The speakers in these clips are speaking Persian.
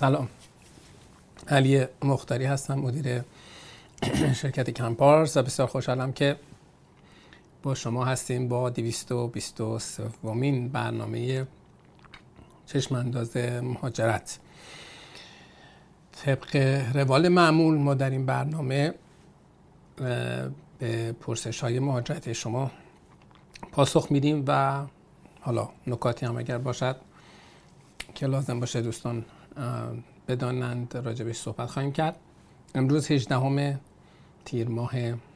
سلام، علی مختاری هستم، مدیر شرکت کمپارس و بسیار خوشحالم که با شما هستیم با 223مین برنامه چشم انداز مهاجرت. طبق روال معمول ما در این برنامه به پرسش های مهاجرت شما پاسخ میدیم و حالا نکاتی هم اگر باشد که لازم باشه دوستان بدانند راجبش صحبت خواهیم کرد. امروز 18 تیر ماه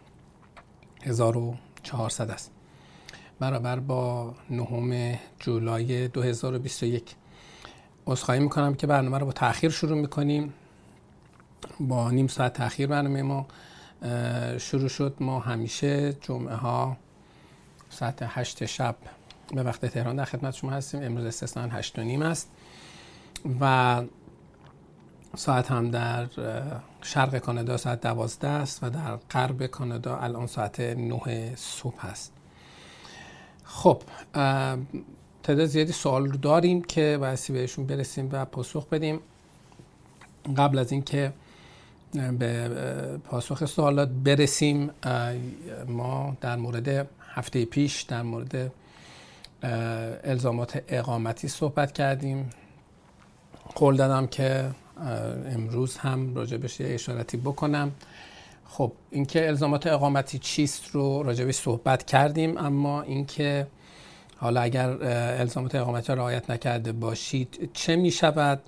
1400 است، برابر با 9 جولای 2021. عذرخواهی میکنم که برنامه رو با تأخیر شروع میکنیم، با نیم ساعت تأخیر برنامه ما شروع شد. ما همیشه جمعه ها ساعت 8 شب به وقت تهران در خدمت شما هستیم. امروز استثناً 8:30 است و ساعت هم در شرق کانادا ساعت 12 است و در غرب کانادا الان ساعت 9 صبح است. خب تعداد زیادی سوال داریم که بایستی بهشون برسیم و پاسخ بدیم. قبل از اینکه به پاسخ سوالات برسیم، ما در مورد هفته پیش در مورد الزامات اقامتی صحبت کردیم. قول دادم که امروز هم راجبش یه اشارتی بکنم. خب اینکه الزامات اقامتی چیست رو راجبش صحبت کردیم، اما اینکه حالا اگر الزامات اقامتی رعایت نکرده باشید چه می شود،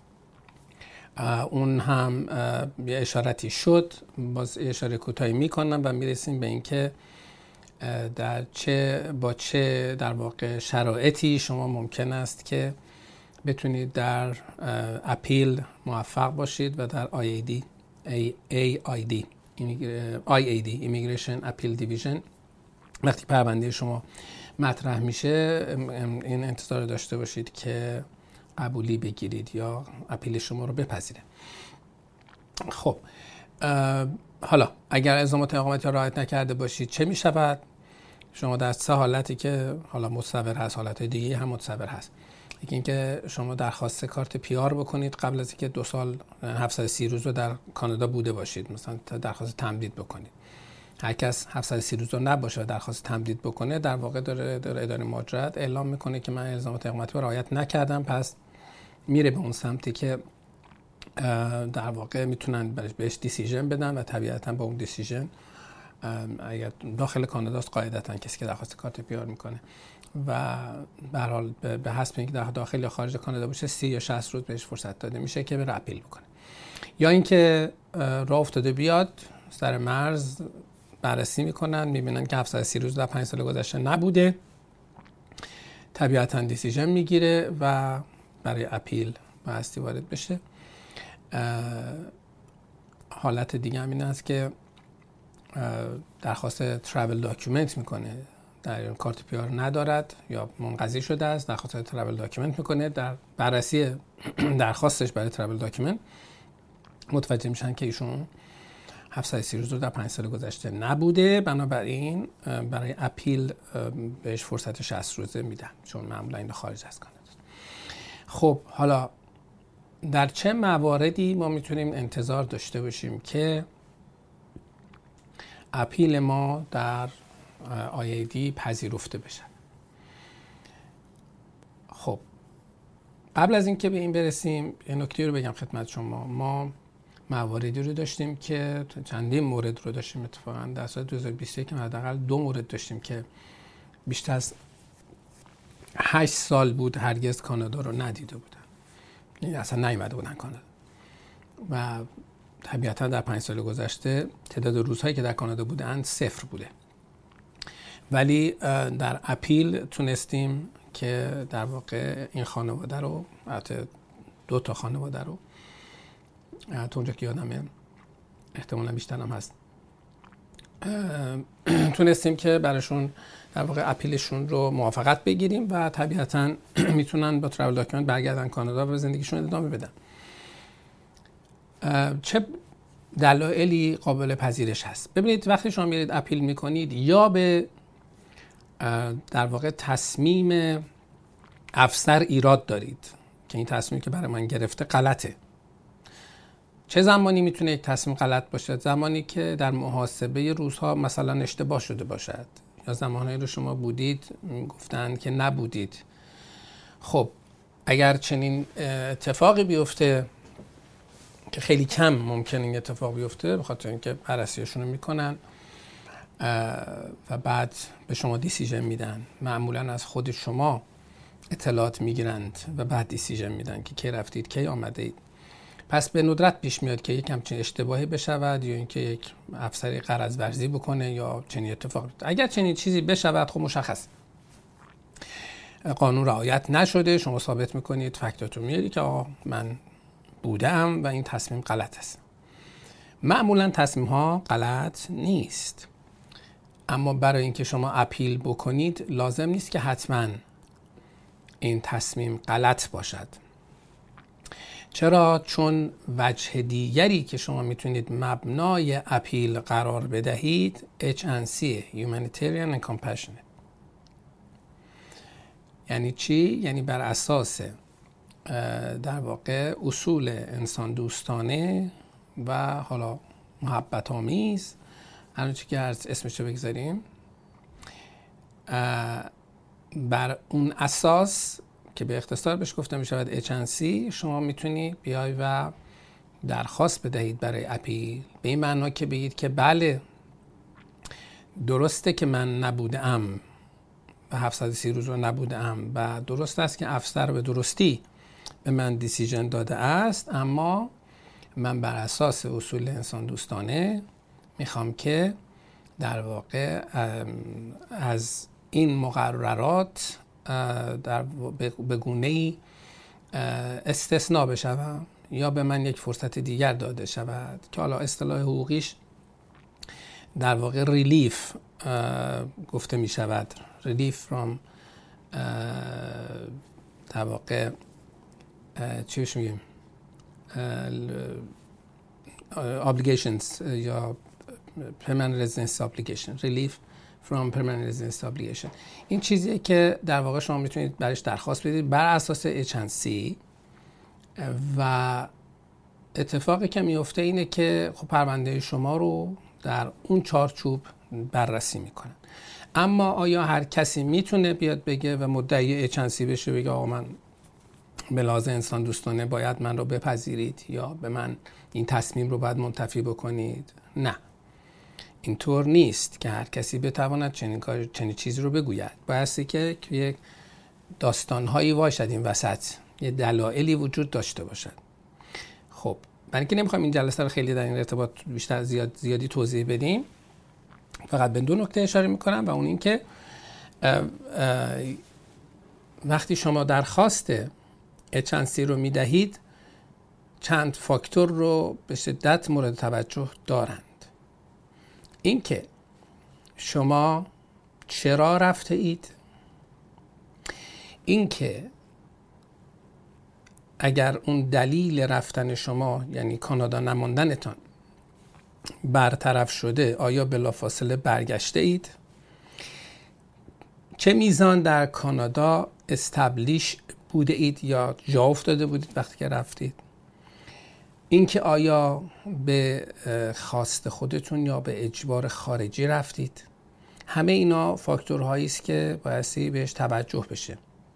اون هم یه اشارتی شد. باز اشاره کوتاهی میکنم و میرسیم به اینکه با چه در واقع شرایطی شما ممکن است که بتونید در اپیل موفق باشید و در IAD Immigration Appeal Division وقتی پرونده شما مطرح میشه این انتظار داشته باشید که قبولی بگیرید یا اپیل شما رو بپذیره. خب حالا اگر الزامات اقامتی را رعایت نکرده باشید چه میشود؟ شما در 3 حالتی که حالا متصور هست، حالت دیگه هم متصور هست. یکی اینکه شما درخواست کارت PR بکنید قبل از اینکه 2 سال 730 روز رو در کانادا بوده باشید، مثلا درخواست تمدید بکنید. هر کس 730 روز رو نباشه و درخواست تمدید بکنه، در واقع داره اداره مهاجرت اعلام میکنه که من الزامات اقامتی رو رعایت نکردم، پس میره به اون سمتی که در واقع میتونن بهش دیسیژن بدن و طبیعتا با اون دیسیژن اگر داخل کاناداست قاعدتا کسی که درخواست کارت PR میکنه و به هر حال به حسب اینکه در داخل یا خارج کانادا باشه 30 یا 60 روز بهش فرصت داده میشه که بره اپیل بکنه. یا اینکه راه افتاده بیاد سر مرز بررسی میکنن، میبینن که 730 روز در 5 سال گذشته نبوده، طبیعتا دیسیژن میگیره و برای اپیل بایستی وارد بشه. حالت دیگه هم این است که درخواست ترافل داکیومنت میکنه، در کارت PR ندارد یا منقضی شده است، درخواست ترافل داکیومنت میکنه. در بررسی درخواستش برای ترافل داکیومنت متوجه میشن که ایشون 730 روز رو در 5 سال گذشته نبوده، بنابراین برای اپیل بهش فرصت 60 روزه میدن، چون معمولا این خارج از کانادا. خب حالا در چه مواردی ما میتونیم انتظار داشته باشیم که اپیل ما در IAD پذیرفته بشه؟ خب قبل از اینکه به این برسیم یه نکته رو بگم خدمت شما. ما مواردی رو داشتیم که چندین مورد رو داشتیم، اتفاقا در سال 2021 حداقل 2 مورد داشتیم که بیشتر از 8 سال بود هرگز کانادا رو ندیده بودن، یعنی اصلا نیامده بودن کانادا و طبیعتا در 5 سال گذشته تعداد روزهایی که در کانادا بودن 0 بوده، ولی در اپیل تونستیم که در واقع این خانواده رو، البته 2 تا خانواده رو، تا اونجا که یادمه احتمالا بیشتر هم هست، تونستیم که براشون در واقع اپیلشون رو موافقت بگیریم و طبیعتا میتونن با ترافل داکیومنت برگردن کانادا و به زندگیشون ادامه بدن. چه دلایلی قابل پذیرش هست؟ ببینید وقتی شما میرید اپیل میکنید یا به در واقع تصمیم افسر ایراد دارید که این تصمیمی که برای من گرفته غلطه چه زمانی میتونه یک تصمیم غلط باشه؟ زمانی که در محاسبه روزها مثلا اشتباه شده باشد، یا زمانهایی رو شما بودید گفتن که نبودید. خب اگر چنین اتفاقی بیفته که خیلی کم ممکنه این اتفاق بیفته، به خاطر اینکه بررسیشون رو میکنن و بعد به شما دیسیژن میدن، معمولا از خود شما اطلاعات میگیرند و بعد دیسیژن میدن که کی رفتید کی آمده اید. پس به ندرت پیش میاد که یک همچین اشتباهی بشود یا اینکه یک افسری غرض ورزی بکنه یا چنین اتفاقی. اگر چنین چیزی بشود خب مشخص قانون رعایت نشده، شما ثابت میکنید، فکتاتون میاری که آقا من بودم و این تصمیم غلط است. معمولا تصمیم ها غلط نیست، اما برای اینکه شما اپیل بکنید لازم نیست که حتما این تصمیم غلط باشد. چرا؟ چون وجه دیگری که شما میتونید مبنای اپیل قرار بدهید H&C Humanitarian and Compassionate. یعنی چی؟ یعنی بر اساس در واقع اصول انسان دوستانه و حالا محبت آمیز، الان چی که اسمشو بگذاریم، بر اون اساس که به اختصار بهش گفته می شود H&C، شما میتونی بیای و درخواست بدهید برای اپیل، به این معنا که بگید که بله درسته که من نبودم و 730 روز رو نبودم و درست است که افسر به درستی به من دیسیژن داده است، اما من بر اساس اصول انسان دوستانه میخوام که در واقع از این مقررات به گونه‌ای استثناء بشوم یا به من یک فرصت دیگر داده شود که حالا اصطلاح حقوقیش در واقع ریلیف گفته می شود. ریلیف from در واقع چیش میگیم obligations یا permanent residence obligation. relief from permanent residence obligation. این چیزیه که در واقع شما میتونید برش درخواست بدید بر اساس H&C و اتفاقی که میفته اینه که خب پرونده شما رو در اون چارچوب بررسی میکنن. اما آیا هر کسی میتونه بیاد بگه و مدعی H&C بشه بگه آقا من به لحاظ انسان دوستانه باید من رو بپذیرید یا به من این تصمیم رو باید منتفی بکنید؟ نه، اینطور نیست که هر کسی بتواند چنین چیزی رو بگوید. بایستی که یک داستانهایی باشد این وسط، یه دلایلی وجود داشته باشد. خب برای اینکه نمیخوایم این جلسه رو خیلی در این ارتباط بیشتر زیادی توضیح بدیم، فقط به دو نکته اشاره میکنم و اون این که وقتی شما درخواست H&C رو میدهید چند فاکتور رو به شدت مورد توجه دارند. این که شما چرا رفته اید، این که اگر اون دلیل رفتن شما یعنی کانادا نماندنتان برطرف شده آیا بلافاصله برگشته اید، چه میزان در کانادا استبلیش بوده اید یا جا افتاده بودید وقتی که رفتید، اینکه آیا به خواست خودتون یا به اجبار خارجی رفتید. همه اینا فاکتورهایی است که بایستی بهش توجه بشه.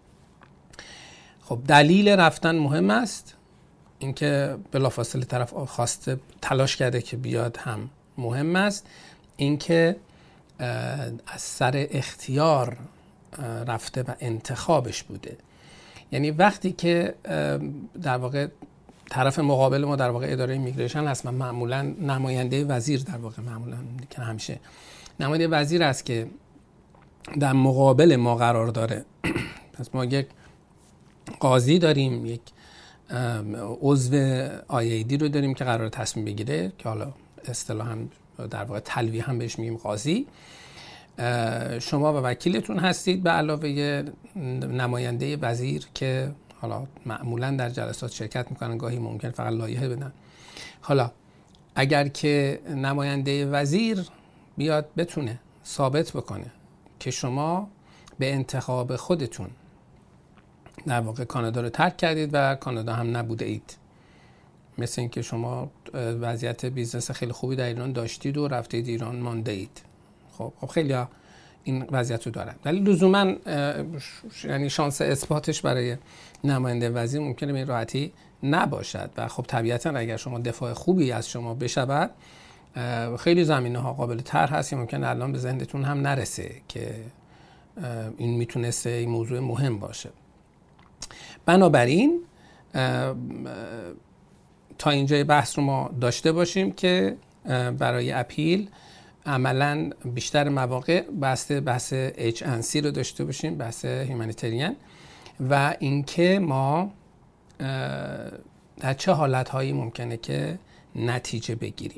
خب دلیل رفتن مهم است، اینکه بلافاصله طرف خواسته تلاش کرده که بیاد هم مهم است، اینکه از سر اختیار رفته و انتخابش بوده. یعنی وقتی که در واقع طرف مقابل ما در واقع اداره ایمیگریشن هست، معمولا نماینده وزیر در واقع معمولا که همیشه نماینده وزیر است که در مقابل ما قرار داره. پس ما یک قاضی داریم، یک عضو IAD رو داریم که قرار تصمیم بگیره که حالا اصطلاحاً در واقع تلویح هم بهش میگیم قاضی. شما و وکیلتون هستید به علاوه نماینده وزیر که حالا معمولا در جلسات شرکت میکنن، گاهی ممکن فقط لایحه بدن. حالا اگر که نماینده وزیر بیاد بتونه ثابت بکنه که شما به انتخاب خودتون در واقع کانادا رو ترک کردید و کانادا هم نبوده اید مثل اینکه شما وضعیت بیزنس خیلی خوبی در ایران داشتید و رفتید ایران مانده اید. خب خیلی این وضعیت رو دارن، ولی لزوما یعنی شانس اثباتش برای نماینده وزیر ممکنه به این راحتی نباشد و خب طبیعتا اگر شما دفاع خوبی از شما بشود خیلی زمینه‌ها قابل طرح هست که ممکنه الان به ذهنتون هم نرسه که این میتونسته این موضوع مهم باشه. بنابراین تا اینجای بحث رو ما داشته باشیم که برای اپیل عملاً بیشتر مواقع بحث H&C رو داشته باشیم، بحث هیومانیتریان، و اینکه ما در چه حالت‌هایی ممکنه که نتیجه بگیریم.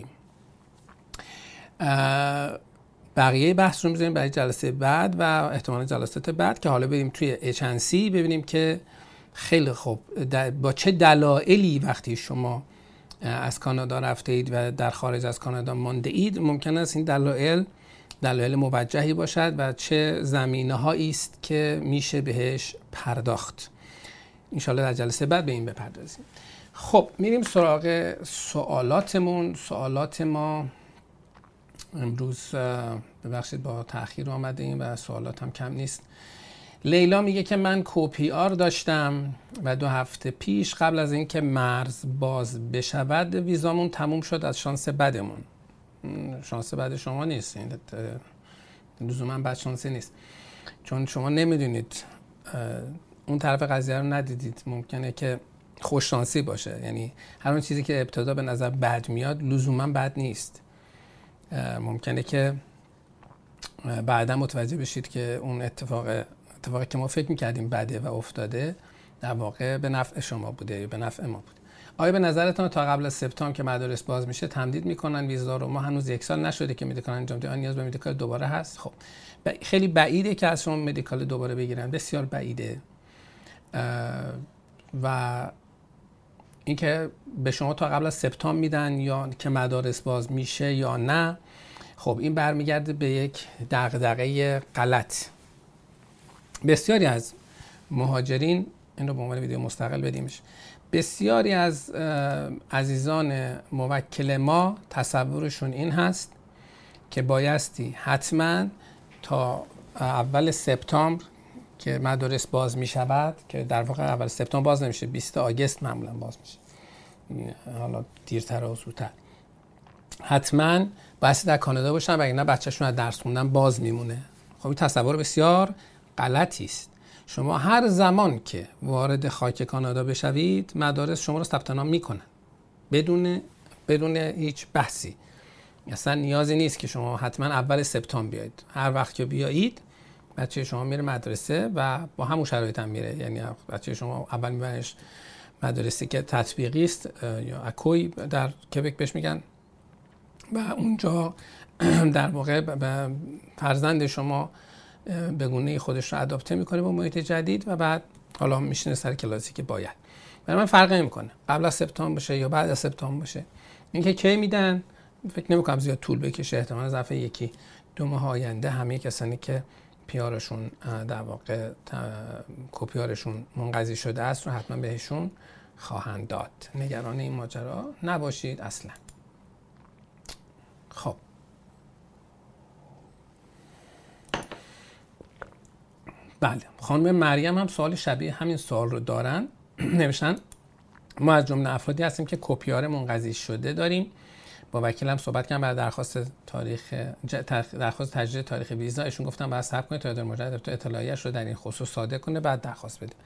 بقیه بحث رو می‌ذاریم برای جلسه بعد و احتمال جلسات بعد که حالا بریم توی H&C ببینیم که خیلی خوب با چه دلایلی وقتی شما از کانادا رفته اید و در خارج از کانادا مانده اید ممکن است این دلایل موجهی باشد و چه زمینه‌هایی است که میشه بهش پرداخت. انشالله در جلسه بعد به این بپردازیم. خب میریم سراغ سوالاتمون. سوالات ما امروز ببخشید با تأخیر آمده ایم و سوالات هم کم نیست. لیلا میگه که من کوپی-آر داشتم و 2 هفته پیش قبل از اینکه مرز باز بشود ویزامون تموم شد از شانس بدمون. شانس بد شما نیست، این لزوما بد شانسی نیست، چون شما نمیدونید اون طرف قضیه رو ندیدید. ممکنه که خوش شانسی باشه، یعنی هر اون چیزی که ابتدا به نظر بد میاد لزوما بد نیست. ممکنه که بعدا متوجه بشید که اون اتفاقی که ما فکر میکردیم بده و افتاده در واقع به نفع شما بوده یا به نفع ما بوده. آیا به نظرتان تا قبل از سپتامبر که مدارس باز میشه تمدید میکنن ویزا رو؟ ما هنوز 1 سال نشده که مدیکال انجام بدیم. نیاز به مدیکال دوباره هست؟ خب خیلی بعیده که از شما مدیکال دوباره بگیرن، بسیار بعیده. و اینکه به شما تا قبل از سپتامبر میدن یا که مدارس باز میشه یا نه، خب این برمیگرده به یک دغدغه غلط. بسیاری از مهاجرین، این رو به عنوان ویدیو مستقل بدیمش، بسیاری از عزیزان موکل ما تصورشون این هست که بایستی حتما تا اول سپتامبر که مدارس باز می شود، که در واقع اول سپتامبر باز نمیشه، 20 آگوست معمولا باز میشه، حالا دیرتر و زودتر، حتما بایستی در کانادا باشن وگرنه بچه‌شون از درس خوندن باز میمونه. خب این تصور بسیار غلطی است. شما هر زمان که وارد خاک کانادا بشوید مدارس شما رو ثبت نام میکنن بدون هیچ بحثی. اصلا نیازی نیست که شما حتما اول سپتامبر بیایید. هر وقت که بیایید بچه شما میره مدرسه و با همون شرایط هم میره. یعنی بچه شما اول میبرنش مدرسه که تطبیقی است یا اکوی در کبک بهش میگن و اونجا در واقع فرزند شما به گونه خودش رو آداپته میکنه با محیط جدید و بعد حالا میشینه سر کلاسی که باید. برای من فرق نمیکنه قبل از سپتامبر باشه یا بعد از سپتامبر باشه. اینکه کی میدن فکر نمیکنم زیاد طول بکشه. احتمالاً ظرف 1-2 ماه آینده همه کسانی که پیارشون در واقع کوپیارشون منقضی شده است رو حتما بهشون خواهند داد. نگران این ماجرا نباشید اصلا. خب بله، خانم مریم هم سوال شبیه همین سوال رو دارن. نوشتن ما از جمله افرادی هستیم که کوپیار منقضی شده داریم. با وکیلم صحبت کردم برای درخواست تجدید تاریخ ویزا. ایشون گفتن باید صبر کنید تا اداره مجدد اطلاعیه‌اش رو در این خصوص صادر کنه بعد درخواست بده.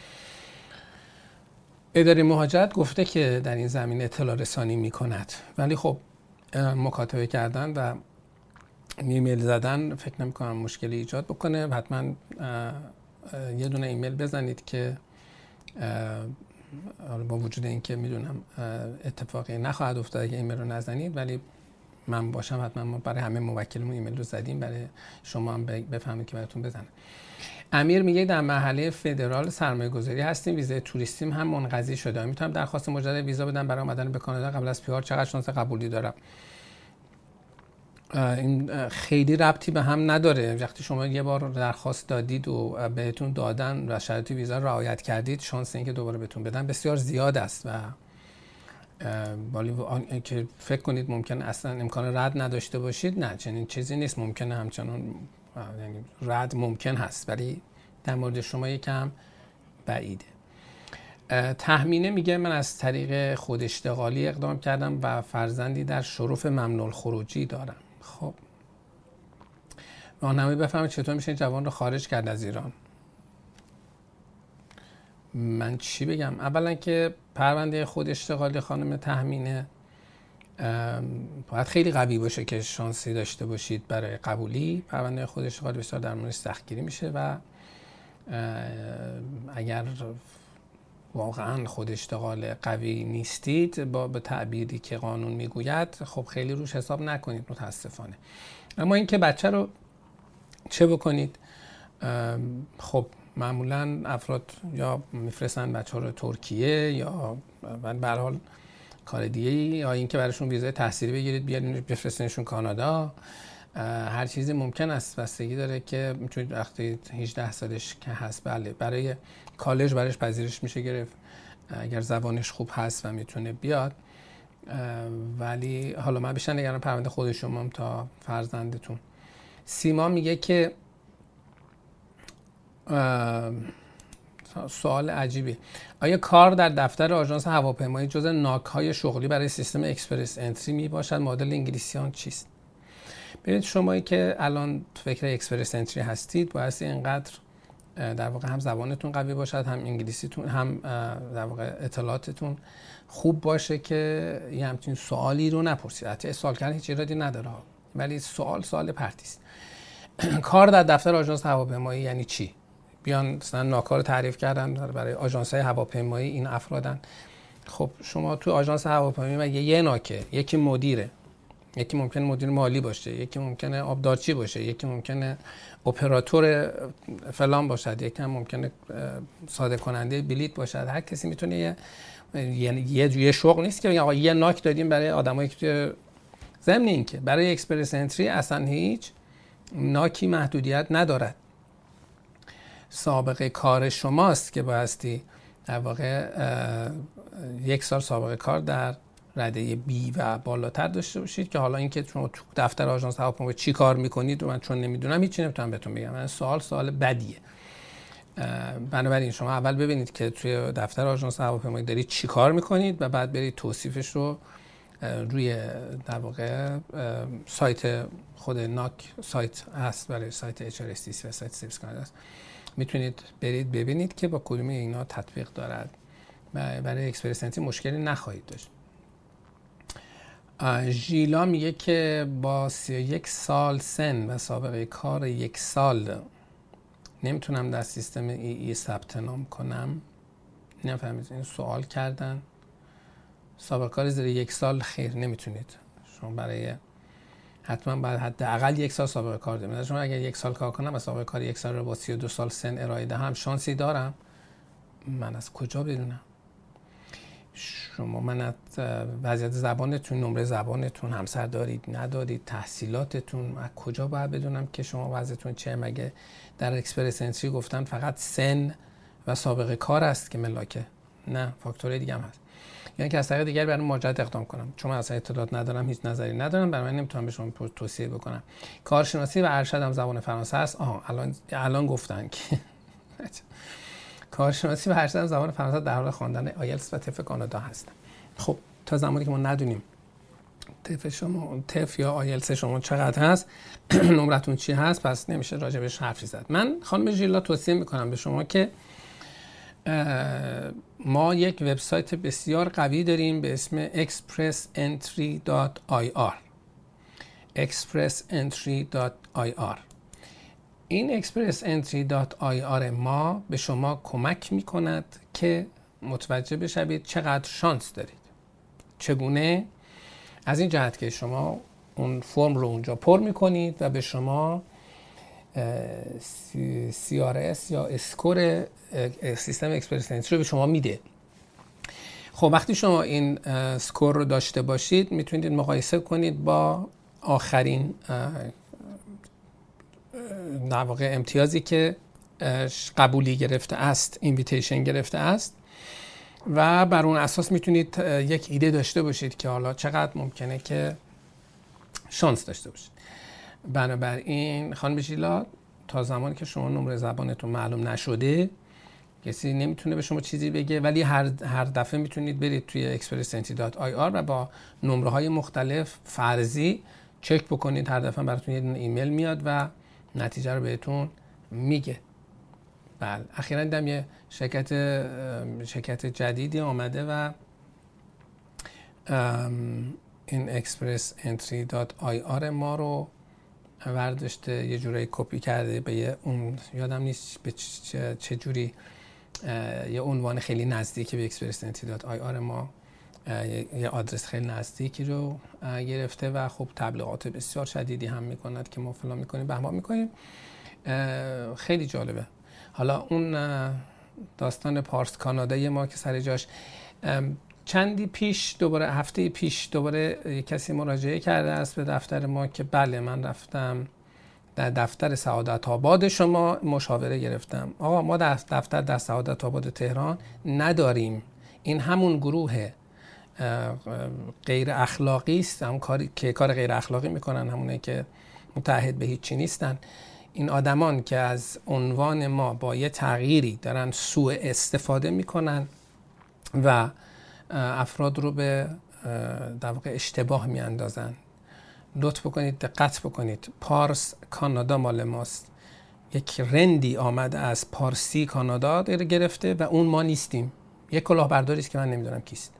اداره مهاجرت گفته که در این زمینه اطلاع رسانی میکند، ولی خب مکاتبه کردن و ایمیل زدن فکر نمی‌کنم مشکلی ایجاد بکنه. حتما یه دونه ایمیل بزنید که با وجود اینکه میدونم اتفاقی نخواهد افتاد اگه ایمیل رو نزنید، ولی من باشم حتما ما برای همه موکلمون ایمیل رو زدیم برای شما هم بفهمید که براتون بزنه. امیر میگه در مرحله فدرال سرمایه‌گذاری هستیم، ویزای توریستیم هم منقضی شده. میتونم درخواست مجدد ویزا بدم برای آمدن به کانادا قبل از PR؟ چقدر شانس قبولی دارم؟ این خیلی ربطی به هم نداره. وقتی شما یه بار درخواست دادید و بهتون دادن و شرایط ویزا رعایت کردید، شانس اینکه دوباره بهتون بدن بسیار زیاد است و ولی که فکر کنید ممکنه اصلا امکان رد نداشته باشید، نه چنین چیزی نیست. ممکنه همچنان یعنی رد ممکن هست، ولی در مورد شما یکم بعیده. تهمینه میگه من از طریق خود اشتغالی اقدام کردم و فرزندی در شرف ممنوع الخروجی دارم. خب راهنمایی بفرمایید چطور میشه جوان رو خارج کرد از ایران؟ من چی بگم؟ اولا که پرونده خود اشتغالی خانم تهمینه باید خیلی قوی باشه که شانسی داشته باشید برای قبولی. پرونده خود اشتغالی بسیار در موردش سختگیری میشه و اگر واقعا خود اشتغال قوی نیستید به تعبیری که قانون میگوید، خب خیلی روش حساب نکنید متاسفانه. اما اینکه بچه رو چه بکنید؟ خب معمولا افراد یا میفرستن بچه ها رو ترکیه یا به هر حال کار دیگه، یا اینکه براشون ویزای تحصیلی بگیرید بیارین بفرستینشون کانادا. هر چیزی ممکن است، بستگی داره که میتونید وقتی 18 سالش که هست بله برای کالج براش پذیرش میشه گرفت اگر زبانش خوب هست و میتونه بیاد. ولی حالا من بیشتر نگران پرونده خود شما تا فرزندتون. سیما میگه که سوال عجیبی، آیا کار در دفتر آژانس هواپیمایی جزء ناک‌های شغلی برای سیستم اکسپرس انتری می باشد؟ معادل انگلیسی آن چیست؟ ببینید شمایی که الان فکر اکسپرس انتری هستید بایستی اینقدر در واقع هم زبانتون قوی باشد، هم انگلیسیتون، هم در واقع اطلاعاتتون خوب باشه که یه همچین سوالی رو نپرسید. حتی سوال کردن هیچ ایرادی نداره، ولی سوال پرتی است. کار در دفتر آژانس هواپیمایی یعنی چی؟ بیان مثلا ناکار تعریف کردن برای آژانس‌های هواپیمایی این افرادن. خب شما تو آژانس هواپیمایی مگه یه ناکه، یکی مدیره، یکی ممکنه مدیر مالی باشه، یکی ممکنه آبدارچی باشه، یکی ممکنه اپراتور فلان باشد، یکی هم ممکنه صادر کننده بلیط باشد. هر کسی میتونه یه شغل نیست که آقا یه ناک دادیم برای آدمایی که ضمن این که برای اکسپرس انتری اصلا هیچ ناکی محدودیت ندارد. سابقه کار شماست که بایستی در واقع 1 سال سابقه کار در رده B و بالاتر داشته باشید که حالا اینکه شما تو دفتر آژانس هواپیمایی چی کار میکنید من چون نمیدونم هیچی نمیتونم بهتون بگم. من سوال بدیه. بنابراین شما اول ببینید که توی دفتر آژانس هواپیمایی دارید چی کار میکنید و بعد برید توصیفش رو روی در واقع سایت خود ناک سایت هست، برای سایت HRSTC و سایت سرویس کانادا است، میتونید برید ببینید که با کدوم اینا تطبیق دارد و برای اکسپرس انتری مشکلی نخواهید داشت. ژیلا میگه که با 31 سال سن و سابقه کار 1 سال نمیتونم در سیستم ای ثبت نام کنم. نفهمید این سوال کردن. سابقه کار زیر 1 سال خیر نمیتونید. شما برای حتما باید حداقل 1 سال سابقه کار دارید. شما اگر 1 سال کار کنم و سابقه کار 1 سال رو با 32 سال سن ارائه دهم شانسی دارم؟ من از کجا بدونم؟ شما من از وضعیت زبانتون، نمره زبانتون، همسر دارید ندارید، تحصیلاتتون، از کجا باید بدونم که شما وضعیتون چه؟ مگه در اکسپرس انتری گفتن فقط سن و سابقه کار است که ملاکه؟ نه، فاکتورهای دیگه هم هست. یعنی که از طریق دیگر برای مهاجرت اقدام کنم، چون من اصلا اطلاعات ندارم، هیچ نظری ندارم، برای من نمیتونم به شما توصیه بکنم. کارشناسی و ارشدم زبان فرانسه است. الان گفتن که کارشناسی و ارشدم زبان فرانسه در حال خواندن آیلتس و تف کانادا هستم. خب تا زمانی که ما ندونیم تف یا آیلتس شما چقدر هست، نمرتون چی هست، پس نمیشه راجبش حرفی زد. من خانم ژیلا توصیه میکنم به شما که ما یک وبسایت بسیار قوی داریم به اسم expressentry.ir. expressentry.ir. این expressentry.ir ما به کما کمک میکند که متوجه بشوید چقدر شانس دارید. چگونه؟ از این جهت که شما اون فرم رو اونجا پر میکنید و به شما CRS یا اسکور سیستم اکسپرس انتری رو به شما میده. خب وقتی شما این اسکور رو داشته باشید میتونید مقایسه کنید با آخرین در واقع امتیازی که قبولی گرفته است، اینویتیشن گرفته است و بر اون اساس میتونید یک ایده داشته باشید که حالا چقدر ممکنه که شانس داشته باشید. بنابراین خانم ژیلا، تا زمانی که شما نمره زبانتون معلوم نشده کسی نمیتونه به شما چیزی بگه، ولی هر دفعه میتونید برید توی expressentry.ir و با نمره های مختلف فرضی چک بکنید. هر دفعه براتون یه ایمیل میاد و نتیجه رو بهتون میگه. بله، اخیراً دیدم یه شرکت جدیدی آمده و این expressentry.ir ما رو ورداشته یه جورایی کپی کرده به اون، یادم نیست به چه جوری، یه عنوان خیلی نزدیکی به expressentry.ir ما، یه آدرس خیلی نزدیکی رو گرفته و خب تبلیغات بسیار شدیدی هم میکند که ما فلان میکنیم بهمان میکنیم. خیلی جالبه. حالا اون داستان پارس کانادایی ما که سر جاش، چندی پیش دوباره، هفته پیش دوباره کسی مراجعه کرده است به دفتر ما که بله من رفتم در دفتر سعادت آباد شما مشاوره گرفتم. آقا ما دفتر در سعادت آباد تهران نداریم. این همون گروه غیر اخلاقی است، همون کاری که کار غیر اخلاقی میکنن، همونه که متعهد به هیچی نیستن. این آدمان که از عنوان ما با یه تغییری دارن سوء استفاده میکنن و افراد رو به در واقع اشتباه میاندازن. لطف بکنید دقت بکنید، پارس کانادا مال ماست. یک رندی آمده از پارسی کانادا گرفته و اون ما نیستیم. یک کلاهبرداری است که من نمیدونم کیست.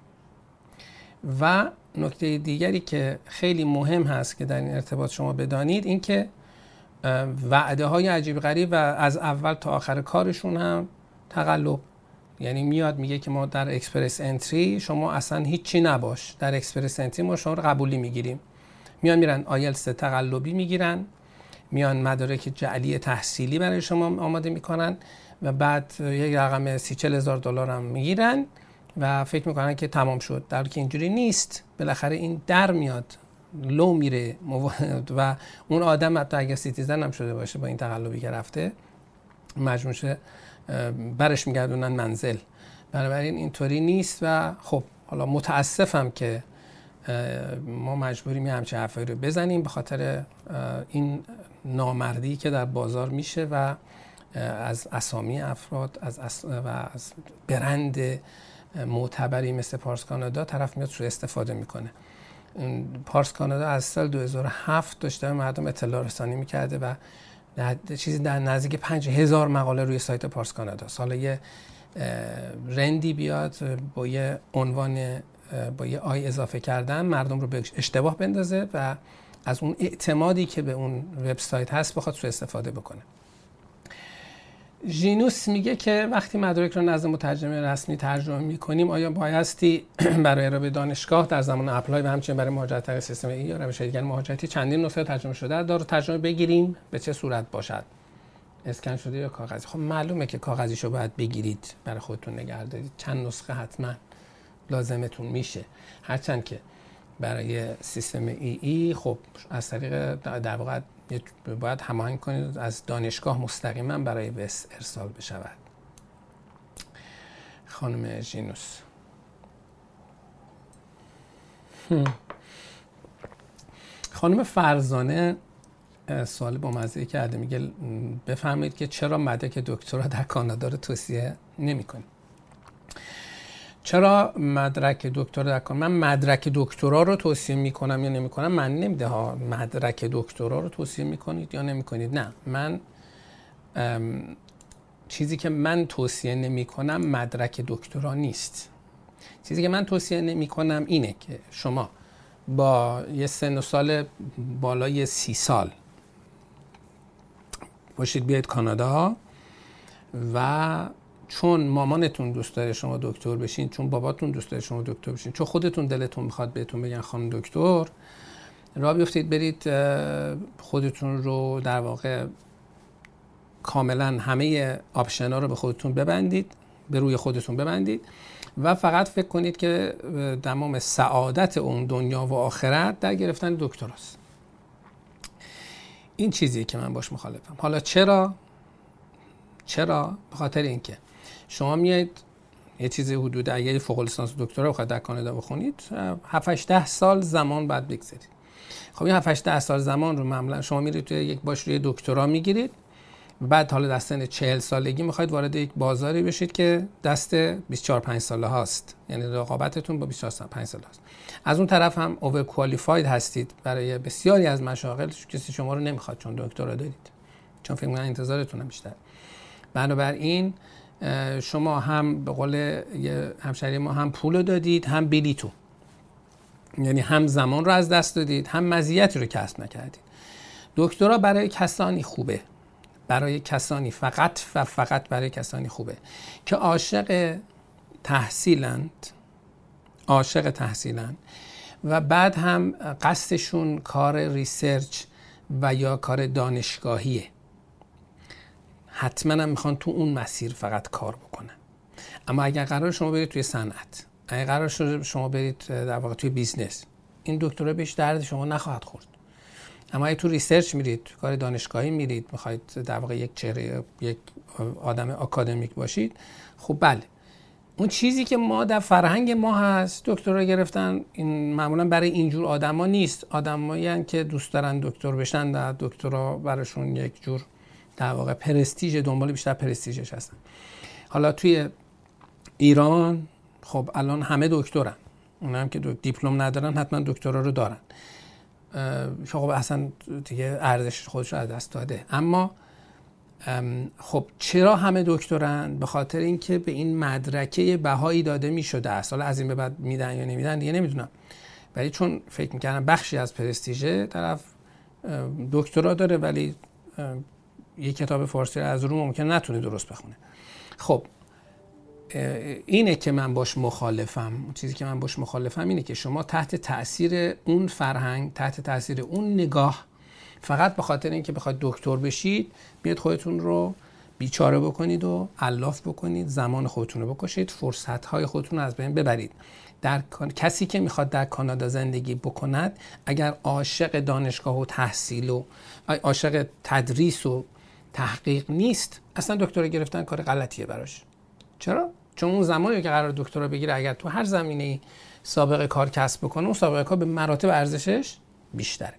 و نکته دیگری که خیلی مهم هست که در این ارتباط شما بدانید، این که وعده های عجیب غریب و از اول تا آخر کارشون هم تقلب. یعنی میاد میگه که ما در اکسپرس انتری شما اصلا هیچی نباش، در اکسپرس انتری ما شما رو قبولی میگیریم. میرن آیلتس تقلبی میگیرن، میان مدارک جعلی تحصیلی برای شما آماده میکنن و بعد یک رقم 30-40 هزار دلار هم میگیرن و فکر میکنن که تمام شد، در حالی که اینجوری نیست. بالاخره این در میاد، لو میره و اون آدم حتی اگه سیتیزن هم شده باشه با این تقلبی که رفته مجبور شه برش میگردونن منزل. بنابراین اینطوری نیست و خب حالا متاسفم که ما مجبوریم یه همچه حرفایی رو بزنیم به خاطر این نامردی که در بازار میشه و از اسامی افراد و از برند معتبری مثل پارس کانادا طرف میاد سوء استفاده میکنه. پارس کانادا از سال 2007 داشته مردم اطلاع رسانی میکرده و چیزی در نزدیک 5000 مقاله روی سایت پارس کانادا. سال یه رندی بیاد با یه عنوان با یه آی اضافه کردن مردم رو به اشتباه بندازه و از اون اعتمادی که به اون وبسایت هست بخواد سوء استفاده بکنه. ژینوس میگه که وقتی مدارک رو نزد مترجم رسمی ترجمه میکنیم آیا بایستی برای ارائه دانشگاه در زمان اپلای و همچنین برای مهاجرت در سیستم ای یا روش دیگر مهاجرتی چندین نسخه ترجمه شده داره ترجمه بگیریم؟ به چه صورت باشد؟ اسکن شده یا کاغذی؟ خب معلومه که کاغذیشو باید بگیرید برای خودتون نگه دارید. چند نسخه حتما لازمتون میشه، هرچند که برای سیستم ای خب از طریق در واقع باید هماهنگ کنید از دانشگاه مستقیما برای وس ارسال بشود. خانم ژینوس خانم فرزانه سوال با مزه کرده، میگه بفرمایید که چرا مدرک دکترا در کانادا رو توصیه نمی‌کنید؟ چرا مدرک دکترا در کانادا؟ من مدرک دکترا رو توصیه میکنم یا نمیکنم من نمیده ها. مدرک دکترا رو توصیه میکنید یا نمیکنید؟ نه، من چیزی که من توصیه نمیکنم مدرک دکترا نیست. چیزی که من توصیه نمیکنم اینه که شما با یه سن و سال بالای 30 سال باشید بیاید کانادا و چون مامانتون دوست داره شما دکتر بشین، چون باباتون دوست داره شما دکتر بشین، چون خودتون دلتون میخواد بهتون بگن خانم دکتر، راه بیفتید برید خودتون رو در واقع کاملا همه آپشن‌ها رو به خودتون ببندید، به روی خودتون ببندید و فقط فکر کنید که تمام سعادت اون دنیا و آخرت در گرفتن دکتراست. این چیزیه که من باش مخالفم. حالا چرا؟ به خاطر اینکه شما میایید یه چیزی حدود اگه فوق لیسانس دکترا بخواید در کانادا بخونید 7-8 سال زمان بعد بگذارید. خب این 7-8 سال زمان رو معمولا شما میرید توی یک روی دکترا میگیرید، بعد حالا در سن 40 سالگی میخواید وارد یک بازاری بشید که دست 24-5 ساله هاست، یعنی رقابتتون با 24-5 ساله هاست. از اون طرف هم اوور کوالیفاید هستید برای بسیاری از مشاغل، کسی شما رو نمیخواد چون دکترا دارید، چون فکر می‌کنن انتظارتون هم بیشتر. بنابراین شما هم به قول همشهری ما هم پول دادید هم بلیتو، یعنی هم زمان رو از دست دادید هم مزیتی رو کسب نکردید. دکترا برای کسانی خوبه، برای کسانی فقط برای کسانی خوبه که عاشق تحصیلند و بعد هم قصدشون کار ریسرچ و یا کار دانشگاهیه، حتما هم میخوان تو اون مسیر فقط کار بکنن. اما اگر قرار شما برید توی صنعت، اگر قرار شما برید در واقع توی بیزنس، این دکترا بهش درد شما نخواهد خورد. اما اگه تو ریسرچ میرید، تو کار دانشگاهی میرید، میخواید در واقع یک آدم آکادمیک باشید، خب بله، اون چیزی که ما در فرهنگ ما هست، دکترا گرفتن این معمولا برای اینجور آدما نیست. آدمایی که دوست دارن دکتر بشن و دکترا براشون یک جور در واقع پرستیژ، دنبال بیشتر پرستیژش هستن. حالا توی ایران خب الان همه دکترن، اونها هم که دیپلم ندارن حتما دکترا رو دارن. خب اصلا دیگه ارزش خودش رو از دست داده. اما خب چرا همه دکترن؟ به خاطر اینکه به این مدرکه بهایی داده میشده است. حالا از این به بعد میدن یا نمیدن دیگه نمیدونم، ولی چون فکر میکنم بخشی از پرستیژه طرف دکترا داره ولی یک کتاب فارسی از رو ممکن نتونه درست بخونه. خب اینه که من باش مخالفم. چیزی که من باش مخالفم اینه که شما تحت تأثیر اون فرهنگ، تحت تأثیر اون نگاه، فقط به خاطر اینکه بخواید دکتر بشید بیاد خودتون رو بیچاره بکنید و علاف بکنید، زمان خودتون رو بکشید، فرصت‌های خودتون رو از بین ببرید. کسی که میخواد در کانادا زندگی بکند، اگر عاشق دانشگاه و تحصیل و عاشق تدریس و تحقیق نیست، اصلا دکترا گرفتن کار غلطیه براش. چرا؟ چون اون زمانی که قرار دکترا بگیره، اگر تو هر زمینه‌ای سابقه کار کسب بکنه، اون سابقه کار به مراتب ارزشش بیشتره.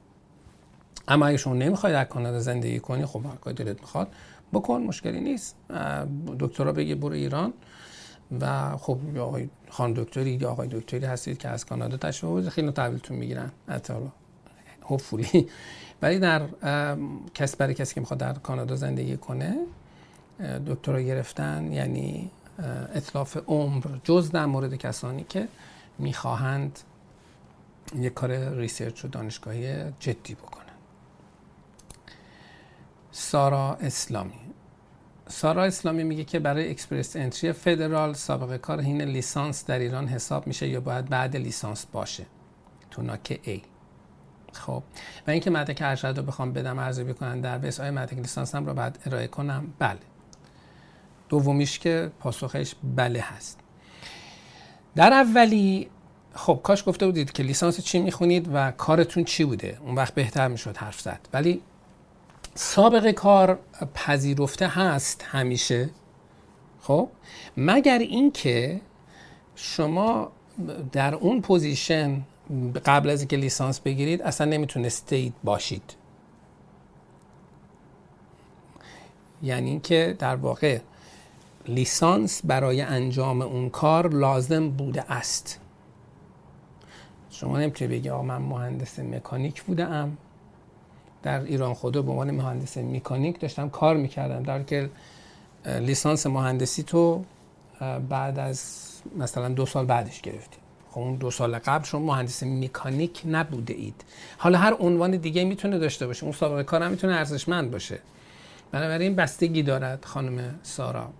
اما اگه شما نمیخواید در کانادا زندگی کنی، خب هر کاری دلت میخواد بکن، مشکلی نیست. دکترا بگی برو ایران و خب آقای خان دکتری یا آقای دکتری هستید که از کانادا تشریف آوردید، خیلی تحویلتون میگیرن احتمالاً هوپفولی. ولی برای کسی که میخواد در کانادا زندگی کنه، دکترا گرفتن یعنی اتلاف عمر، جز در مورد کسانی که میخواهند یک کار ریسرچ و دانشگاهی جدی بکنن. سارا اسلامی میگه که برای اکسپرس انتری فدرال سابقه کار حین لیسانس در ایران حساب میشه یا باید بعد لیسانس باشه؟ تو ناک A. خب و اینکه مدرک ارشد رو بخوام بدم ارزیابی کنن در بیس آیا مدرک لیسانسم رو بعد ارائه کنم؟ بله. دومیش که پاسخش بله هست. در اولی خب کاش گفته بودید که لیسانس چی میخونید و کارتون چی بوده، اون وقت بهتر میشد حرف زد. ولی سابقه کار پذیرفته هست همیشه، خب مگر اینکه شما در اون پوزیشن قبل از اینکه لیسانس بگیرید اصلا نمیتونستید باشید. یعنی اینکه در واقع لیسانس برای انجام اون کار لازم بوده است. شما نمیتونید بگی آقا من مهندس مکانیک بودم در ایران، خدا به عنوان مهندس مکانیک داشتم کار میکردم، در که لیسانس مهندسی تو بعد از مثلا 2 سال بعدش گرفتید. خب اون 2 سال قبل شما مهندس مکانیک نبوده اید. حالا هر عنوان دیگه میتونه داشته باشه، اون سابقه کار هم میتونه ارزشمند باشه. بنابراین بستگی دارد خانم سارا.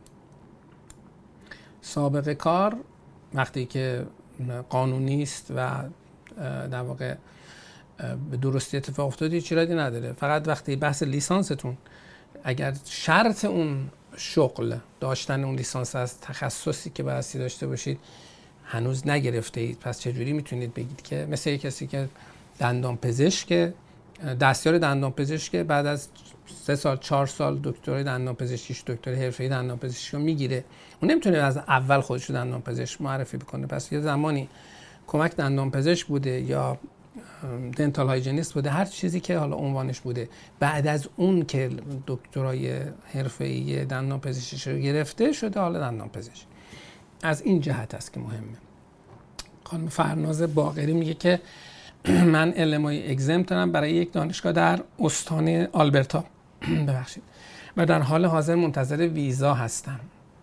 سابقه کار وقتی که قانونی است و در واقع به درستی اتفاق افتاده چیزی نداره. فقط وقتی بحث لیسانستون، اگر شرط اون شغل داشتن اون لیسانس از تخصصی که بایستی داشته باشید هنوز نگرفته اید، پس چجوری میتونید بگید که مثل کسی که دندان پزشک، دستیار دندان پزشک بعد از 3 سال 4 سال دکترای دندانپزشکیش، دکتر حرفه‌ای دندانپزشکی رو میگیره، اون نمیتونه از اول خودش رو دندانپزشک معرفی بکنه. پس یه زمانی کمک دندانپزشک بوده یا دنتال هایجینیست بوده، هر چیزی که حالا عنوانش بوده، بعد از اون که دکترای حرفه‌ای دندانپزشکی رو گرفته شده حالا دندانپزشک. از این جهت است که مهمه. خانم فرناز باقری میگه که من LMI اگزم دارم برای یک دانشگاه در استان آلبرتا ببخشید و در حال حاضر منتظر ویزا هستم.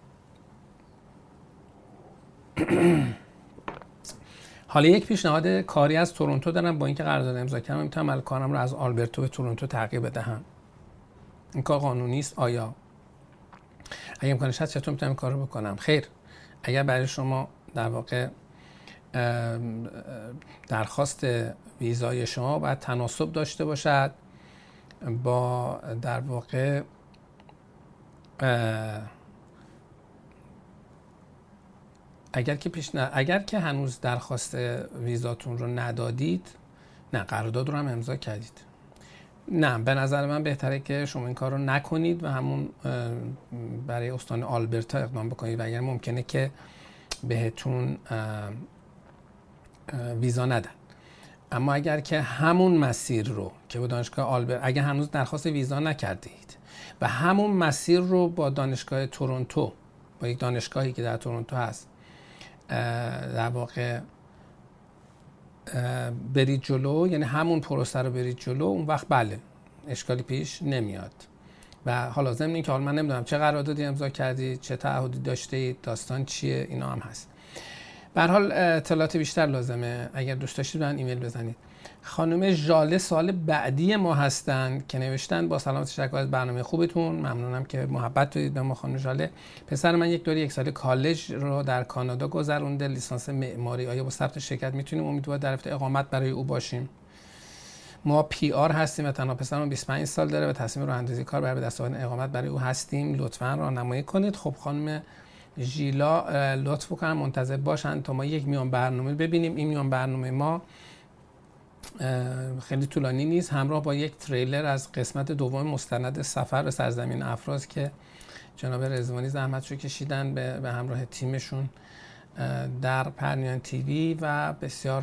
حالا یک پیشنهاد کاری از تورنتو دارم، با اینکه قرارداد امضا کردم میتونم کارم رو از آلبرتو به تورنتو تغییر بدهم. این کار قانونی است آیا؟ اگه امکانش هست چطور میتونم این کار رو بکنم؟ خیر، اگر برای شما در واقع درخواست ویزای شما باید تناسب داشته باشد با در واقع اگر که هنوز درخواست ویزاتون رو ندادید، نه قرارداد رو هم امضا کردید، نه به نظر من بهتره که شما این کار رو نکنید و همون برای استان آلبرتا اقدام بکنید و اگر ممکنه که بهتون ویزا ندن. اما اگر که همون مسیر رو که با دانشگاه اگه هنوز درخواست ویزا نکردید و همون مسیر رو با دانشگاه تورنتو، با یک دانشگاهی که در تورنتو هست در واقع برید جلو، یعنی همون پروسه رو برید جلو، اون وقت بله اشکالی پیش نمیاد. و حالا ضمن این که حالا من نمیدونم چه قراردادی امضا کردید، چه تعهدی داشتید، داستان چیه، اینا هم هست. به هر حال اطلاعات بیشتر لازمه، اگر دوست داشتید من ایمیل بزنید. خانم ژاله سال بعدی ما هستن که نوشتن با سلام تشکر از برنامه خوبتون، ممنونم که محبت دارید به ما. خانم ژاله، پسر من یک دوره 1 ساله کالج رو در کانادا گذرونده، لیسانس معماری. آیا با ثبت شرکت میتونیم امیدوار در رفته اقامت برای او باشیم؟ ما PR هستیم و تنها پسرمون 25 سال داره و تصمیم راه اندازی کار برای دست آوردن اقامت برای او هستیم، لطفاً راهنمایی کنید. خب خانم ژیلا لطف بکنن منتظر باشن تا ما یک میان برنامه ببینیم. این میان برنامه ما خیلی طولانی نیست، همراه با یک تریلر از قسمت دوم مستند سفر به سرزمین افراز که جناب رضوانی زحمتشو کشیدن به همراه تیمشون در پرنیان تیوی و بسیار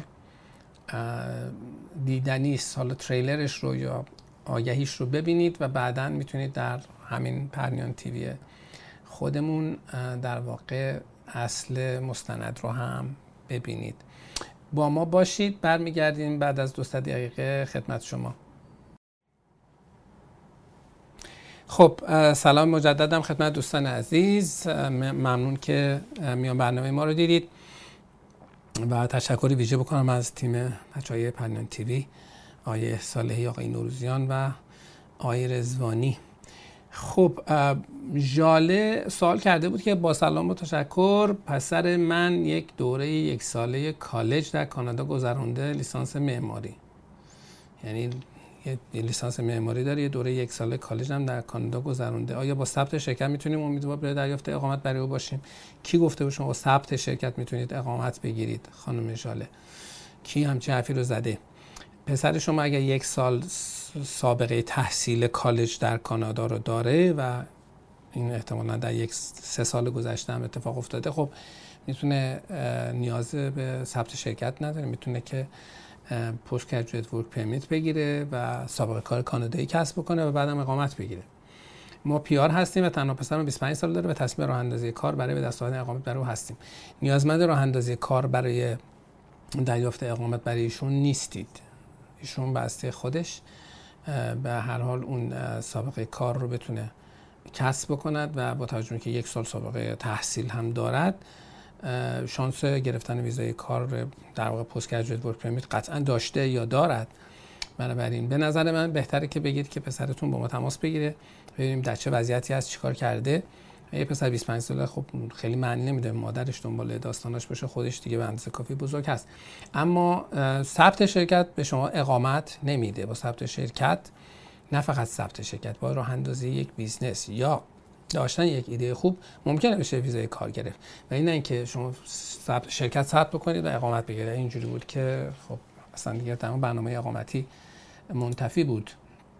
دیدنی است. حالا تریلرش رو یا آگهیش رو ببینید و بعداً میتونید در همین پرنیان تیوی خودمون در واقع اصل مستند رو هم ببینید. با ما باشید، برمیگردیم بعد از 2 دقیقه خدمت شما. خب سلام مجددم خدمت دوستان عزیز، ممنون که میان برنامه ما رو دیدید و تشکری ویژه بکنم از تیم بچهای پرنیان تیوی، آقای صالحی، آقای نوروزیان و آقای رضوانی. خب ژاله سوال کرده بود که با سلام و تشکر، پسر من یک دوره 1 ساله کالج در کانادا گذرونده، لیسانس معماری، یعنی یه لیسانس معماری داره، یه دوره 1 ساله کالج هم در کانادا گذرونده. آیا با ثبت شرکت میتونیم امیدوار به دریافت اقامت برای او باشیم؟ کی گفته به شما با ثبت شرکت میتونید اقامت بگیرید خانم ژاله؟ کی همچین حرفی رو زده؟ پسر شما اگر 1 سال سابقه تحصیل کالج در کانادا رو داره و این احتمالاً در 3 سال گذشته هم اتفاق افتاده، خب میتونه نیاز به ثبت شرکت نداره، میتونه که پست گریجویت ورک پرمیت بگیره و سابقه کار کانادایی کسب بکنه و بعدم اقامت بگیره. ما PR هستیم و تنها پسرم 25 سال داره و تصمیم راه اندازی کار برای به دست آوردن اقامت برای او هستیم. نیازمند راه اندازی کار برای دریافت اقامت برای ایشون نیستید. ایشون بسته خودش به هر حال اون سابقه کار رو بتونه کسب بکند و با توجه که 1 سال سابقه تحصیل هم دارد، شانس گرفتن ویزای کار در واقع پست گریجویت ورک پرمیت قطعا داشته یا دارد. بنابراین به نظر من بهتره که بگید که پسرتون با ما تماس بگیره، ببینیم در چه وضعیتی هست، چیکار کرده. یه پسر 25 ساله خب خیلی معنی نمیده مادرش دنبال داستاناش باشه، خودش دیگه به اندازه کافی بزرگ هست. اما ثبت شرکت به شما اقامت نمیده. با ثبت شرکت، نه فقط ثبت شرکت، با راه اندازی یک بیزنس یا داشتن یک ایده خوب ممکنه بشه ویزای کار گرفت. و این نه اینکه شما شرکت ثبت بکنید و اقامت بگیرید. اینجوری بود که خب اصلا دیگه تمام برنامه اقامتی منتفی بود.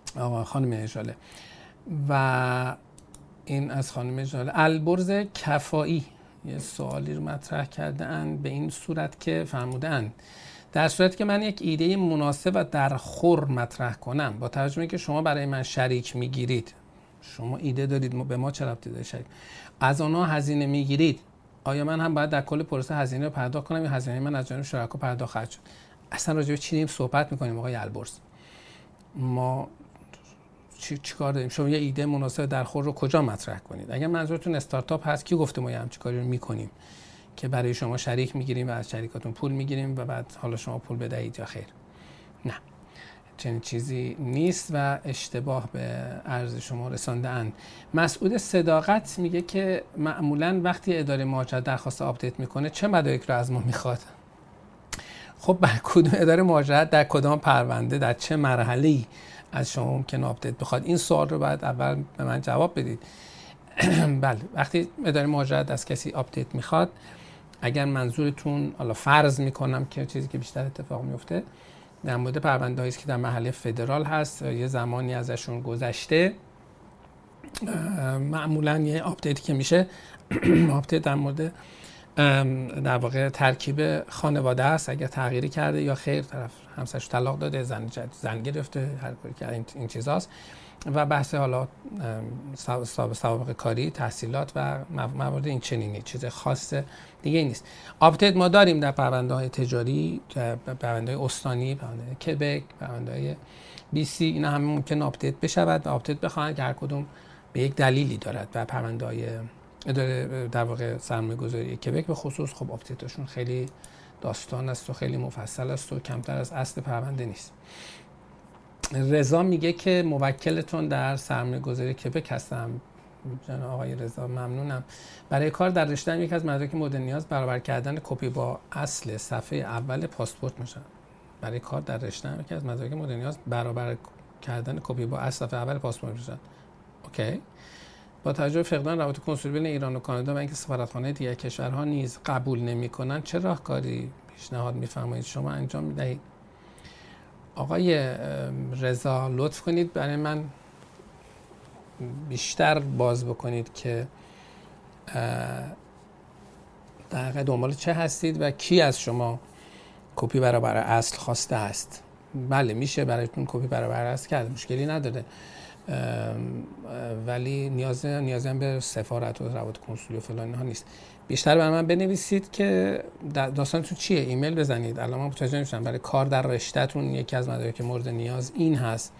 خانم اجاله. و این از خانم اجاله. البرز کفایی یه سوالی رو مطرح کردن به این صورت که فرمودن در صورتی که من یک ایده مناسب و در خور مطرح کنم، با توجه به که شما برای من شریک میگیرید، شما ایده دارید، به ما چه ربطی داره شریک، از آنها هزینه میگیرید، آیا من هم باید در کل پروسه هزینه رو پرداخت کنم یا هزینه من از جانب شرکا پرداخت خواهد شد؟ اصلا راجع به چی داریم صحبت میکنیم آقای البرز؟ ما چی کار داریم؟ شما یه ایده مناسب در خور رو کجا مطرح کنید؟ اگر منظورتون استارتاپ هست، کی گفته ما همچین کاری رو میکنیم که برای شما شریک میگیریم و از شریکاتون پول میگیریم و بعد حالا شما پول بدهید یا خیر؟ نه، چنین چیزی نیست و اشتباه به عرض شما رسانده اند. مسعود صداقت میگه که معمولا وقتی اداره مهاجرت درخواست آپدیت میکنه چه مدارک رو از ما میخواد؟ خب بر کدوم اداره مهاجرت در کدام پرونده در چه مرحله‌ای از شما ممکن آپدیت بخواد؟ این سوال رو باید اول به من جواب بدید. بله، وقتی اداره مهاجرت از کسی آپدیت میخواد، اگر منظورتون، حالا فرض میکنم که چیزی که بیشتر اتفاق میفته در مورد پرونده‌ای است که در مرحله فدرال هست، یه زمانی ازشون گذشته، معمولا یه آپدیتی که میشه آپدیت در مورد در واقع ترکیب خانواده است، اگر تغییری کرده یا خیر، طرف همسرش طلاق داده، زن گرفته، هر کاری که این چیزاست، و بحث حالا سوابق کاری، تحصیلات و موارد این چنینی، چیز خاص دیگه نیست. آپدیت ما داریم در پرونده‌های تجاری، پرونده‌های استانی، پرونده‌های کبک، پرونده‌های BC، اینا همه ممکن آپدیت بشود و آپدیت بخواهند که هر کدوم به یک دلیلی دارد. و پرونده‌های در واقع سرمایه‌گذاری کبک به خصوص، خب آپدیتشون خیلی داستان است و خیلی مفصل است و کمتر از اصل پرونده نیست. رضا میگه که موکلتون در سرمایه‌گذاری کبک هستم. جناب آقای رضا ممنونم. برای کار در رشته یکی از مدارک مورد نیاز برابر کردن کپی با اصل صفحه اول پاسپورت میشه. برای کار در رشته یکی از مدارک مورد نیاز برابر کردن کپی با اصل صفحه اول پاسپورت میشه. اوکی. با توجه به فقدان روابط کنسولی بین ایران و کانادا و اینکه سفارتخانه دیگر کشورها نیز قبول نمی‌کنند، چه راهکاری پیشنهاد می‌فرمایید شما انجام می‌دهید؟ آقای رضا لطف کنید برای من بیشتر باز بکنید که در واقع دنبال چه هستید و کی از شما کپی برابر اصل خواسته است. بله، میشه برایتون کپی برابر اصل کرد، مشکلی نداره، ولی نیازی هم به سفارت و روابط کنسولی و فلان اینها نیست. بیشتر برای من بنویسید که داستانتون چیه، ایمیل بزنید. الان من متوجه میشم برای کار در رشتهتون یکی از مدارک مورد نیاز این هست،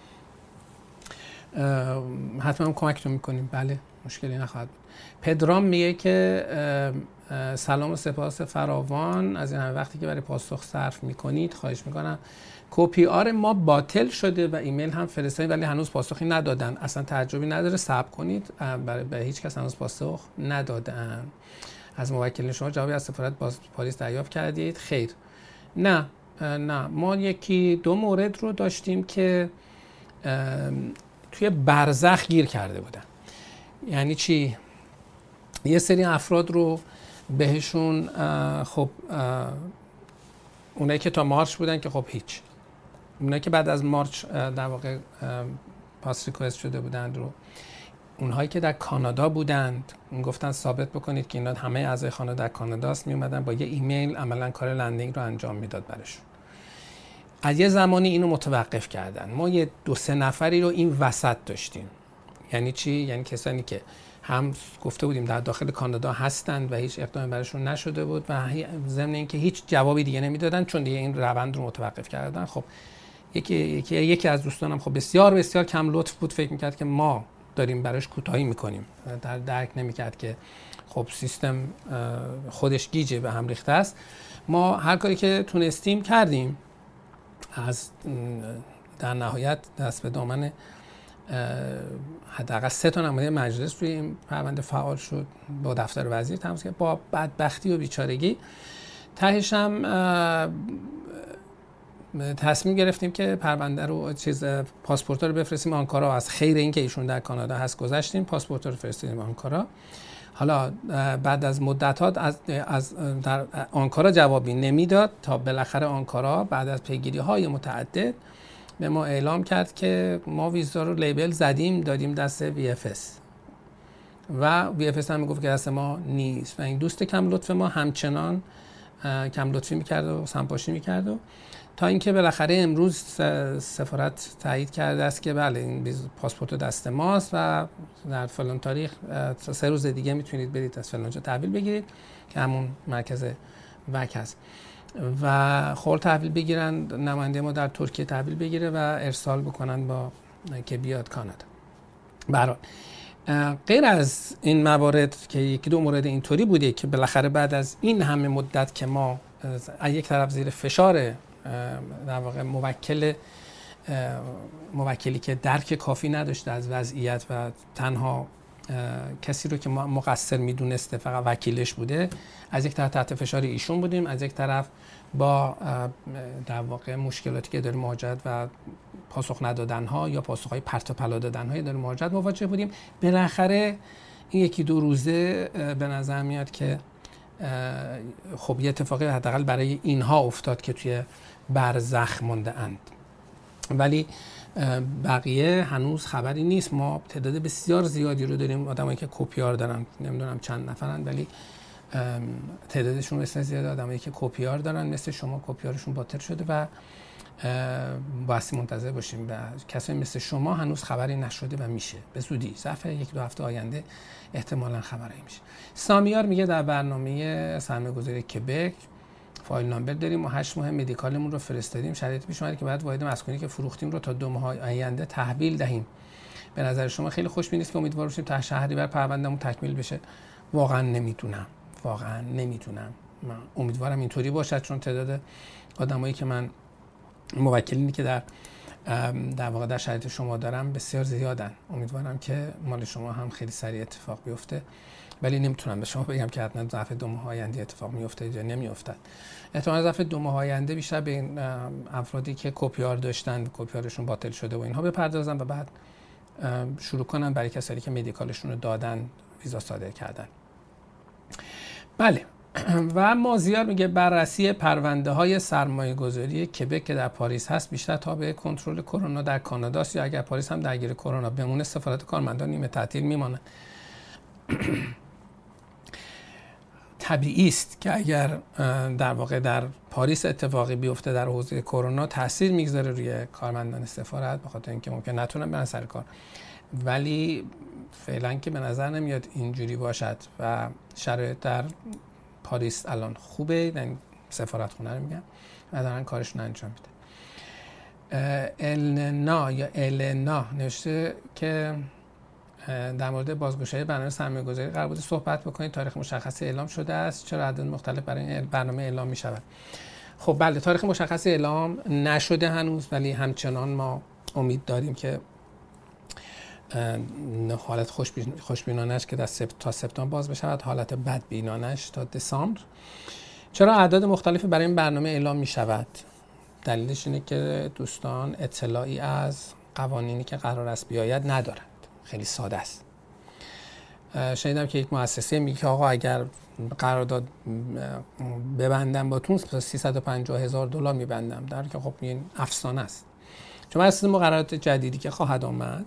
حتما کمکتون میکنیم. بله، مشکلی نخواهد بود. پدرام میگه که سلام و سپاس فراوان از این همه وقتی که برای پاسخ صرف میکنید. خواهش میکنم. کپی آر ما باطل شده و ایمیل هم فرستادیم ولی هنوز پاسخی ندادن. اصلا تعجبی نداره، صبر کنید. برای هیچ کس هنوز پاسخ ندادن. از موکلین شما جوابی از سفارت پاریس دریافت کردید؟ خیر، نه. ما یکی دو مورد رو داشتیم که توی برزخ گیر کرده بودن. یعنی چی؟ یه سری افراد رو بهشون خب اونایی که تا مارچ بودن که خب هیچ، اونایی که بعد از مارچ در واقع پاس ریکوست شده بودند رو، اونهایی که در کانادا بودند گفتن ثابت بکنید که اینا همه اعضای خانواده در کانادا است، می اومدن با یه ایمیل عملا کار لندینگ رو انجام میداد براشون. از یه زمانی اینو متوقف کردن. ما یه 2-3 نفری رو این وسط داشتیم. یعنی چی؟ یعنی کسانی که هم گفته بودیم در داخل کانادا هستند و هیچ اقدامی براشون نشده بود و ضمن اینکه هیچ جوابی دیگه نمیدادن چون دیگه این روند رو متوقف کردن. خب یکی از دوستانم خب بسیار بسیار کم لطف بود، فکر میکرد که ما داریم براش کوتاهی میکنیم، درک نمیکرد که خب سیستم خودش گیجه به هم ریخته است. ما هر کاری که تونستیم کردیم، از در نهایت دست به دامن حداقل 3 تا نماینده مجلس روی این پرونده فعال شد، با دفتر وزیر تماس کرد، با بدبختی و بیچارگی تهش هم تصمیم گرفتیم که پرونده رو پاسپورت رو بفرستیم آنکارا. از خیر این که ایشون در کانادا هست گذشتیم، پاسپورت رو فرستادیم آنکارا. حالا بعد از مدت‌ها از در آنکارا جوابی نمیداد تا بالاخره آنکارا بعد از پیگیری‌های متعدد به ما اعلام کرد که ما ویزا رو لیبل زدیم دادیم دست VFS و VFS هم میگفت که دست ما نیست و این دوست کم لطف ما همچنان کم لطفی میکرد و سمپاشی میکرد و تا اینکه بالاخره امروز سفارت تایید کرده است که بله این پاسپورت دست ماست و در فلان تاریخ 3 روز دیگه میتونید برید از فلان جا تحویل بگیرید که همون مرکز وک هست و خور تحویل بگیرن، نماینده ما در ترکیه تحویل بگیره و ارسال بکنن با که بیاد کانادا. برای غیر از این موارد که یکی دو مورد اینطوری بوده که بالاخره بعد از این همه مدت که ما از یک طرف زیر فشار در واقع موکلی که درک کافی نداشته از وضعیت و تنها کسی رو که ما مقصر میدونسته فقط وکیلش بوده، از یک طرف تحت فشار ایشون بودیم، از یک طرف با در واقع مشکلاتی که داریم مواجهت و پاسخ ندادن ها یا پاسخ های پرت و پلا دادن های داریم مواجهت مواجه بودیم. بالاخره این یکی دو روزه به نظر میاد که خب یه اتفاقی حداقل برای اینها افتاد که توی برزخ مونده اند، ولی بقیه هنوز خبری نیست. ما تعداد بسیار زیادی رو داریم، آدمایی که کپیار دارن، نمیدونم چند نفرن ولی تعدادشون بسیار زیاده، آدمایی که کپیار دارن مثل شما کپیارشون باطل شده و بایستی منتظر باشیم و کسایی مثل شما هنوز خبری نشده و میشه به زودی ظرف 1-2 هفته آینده احتمالاً خبری میشه. سامیار میگه در برنامه سرمایه‌گذاری کبک فایل نامبر داریم و 8 ماه مدیکالمون رو فرستادیم، شرایط پیش اومده که بعد واحد مسکونی که فروختیم رو تا 2 ماه آینده تحویل دهیم. به نظر شما خیلی خوشبین است که امیدوار باشیم تا شهریور پروندهمون تکمیل بشه؟ واقعا نمیدونم. من امیدوارم اینطوری باشه، چون تعداد آدمایی که من موکلینی که در واقع در شرایط شما دارم بسیار زیادن. امیدوارم که مال شما هم خیلی سریع اتفاق بیفته، ولی نمیتونم به شما بگم که حتما ظرف 2 ماه آینده اتفاق میفته یا نمیافتد. احتمال ظرف 2 ماه آینده بیشتر به این افرادی که کپیار داشتن، کپیارشون باطل شده و اینها بپردازن و بعد شروع کنن برای کسایی که مدیکالشون رو دادن ویزا صادر کردن. بله. و مازیار میگه بررسی پرونده های سرمایه گذاری کبک که در پاریس هست بیشتر تابع کنترل کرونا در کانادا است یا اگر پاریس هم درگیر کرونا بمونه سفارت کارمندان نیمه تعطیل میمانند؟ طبیعی است که اگر در واقع در پاریس اتفاقی بیفته در حوزه کرونا تاثیر میگذاره روی کارمندان سفارت، به خاطر اینکه ممکن نتونن برن سر کار، ولی فعلا که به نظر نمیاد اینجوری باشد و شرایط در پاریس الان خوبه، یعنی سفارت خونه رو میگم و دارن کارشون انجام میده. النا نوشته که در مورد بازگشایی برنامه سرمایه‌گذاری قرار بود صحبت بکنید، تاریخ مشخصی اعلام شده است، چرا اعداد مختلف برای این برنامه اعلام میشود؟ خب بله، تاریخ مشخصی اعلام نشده هنوز، ولی همچنان ما امید داریم که حالت خوشبینانش که تا سپتامبر باز بشود، حالت بدبینانش تا دسامبر. چرا اعداد مختلف برای این برنامه اعلام می شود؟ دلیلش اینه که دوستان اطلاعی از قوانینی که قرار است بیاید ندارند. خیلی ساده است. شنیدم که یک مؤسسه میگه که آقا اگر قرارداد ببندم باتون $350,000 میبندم، در حالی که خب این افسانه است. چون اساس مقررات جدیدی که خواهد آمد،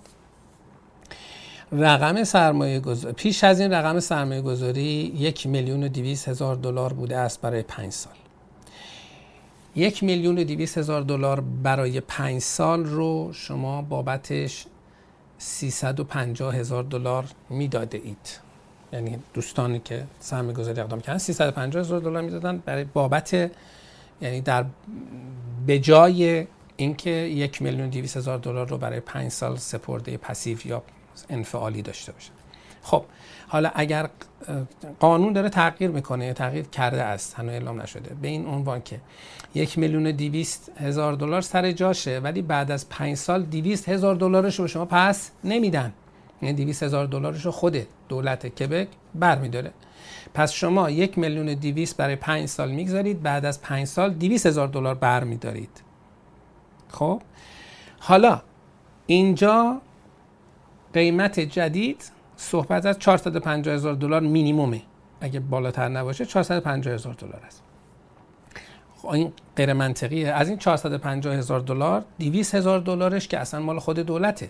رقم سرمایه گذاری پیش از این رقم سرمایه گذاری $1,200,000 بوده است برای 5 سال. $1,200,000 برای 5 سال رو شما بابتش $350,000 میداده اید. یعنی دوستانی که سرمایه گذاری اقدام کردن $350,000 میدادن برای بابت، یعنی در به جای اینکه $1,200,000 رو برای 5 سال سپرده پسیو یا انفعالی داشته باشه. خب حالا اگر قانون داره تغییر میکنه، تغییر کرده است، هنوز اعلام نشده، به این عنوان که $1,200,000 سر جاشه، ولی بعد از 5 سال $200,000 رو شما پس نمیدن. یعنی $200,000 رو خود دولت کبک برمیداره. پس شما $1,200,000 برای 5 سال میگذارید، بعد از 5 سال $200,000 برمیدارید. خب حالا اینجا قیمت جدید صحبت از $450,000 مینیمومه، اگه بالاتر نباشه $450,000 است. این غیر منطقیه. از این $450,000 $200,000 که اصلا مال خود دولته.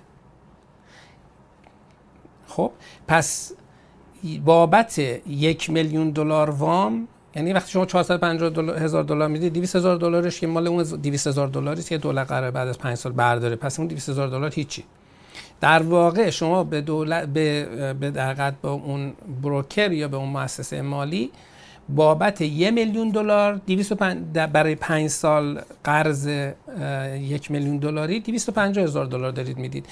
خب پس بابت $1,000,000 وام، یعنی وقتی شما $450,000 میدید، $200,000 که مال اون $200,000 است که دولت قراره بعد از 5 سال برداره، پس اون $200,000 هیچی. در واقع شما به دولت به دقت با اون بروکر یا به اون مؤسسه مالی بابت $1,000,000 برای 5 سال قرض $1,000,000 $250,000 دارید میدید.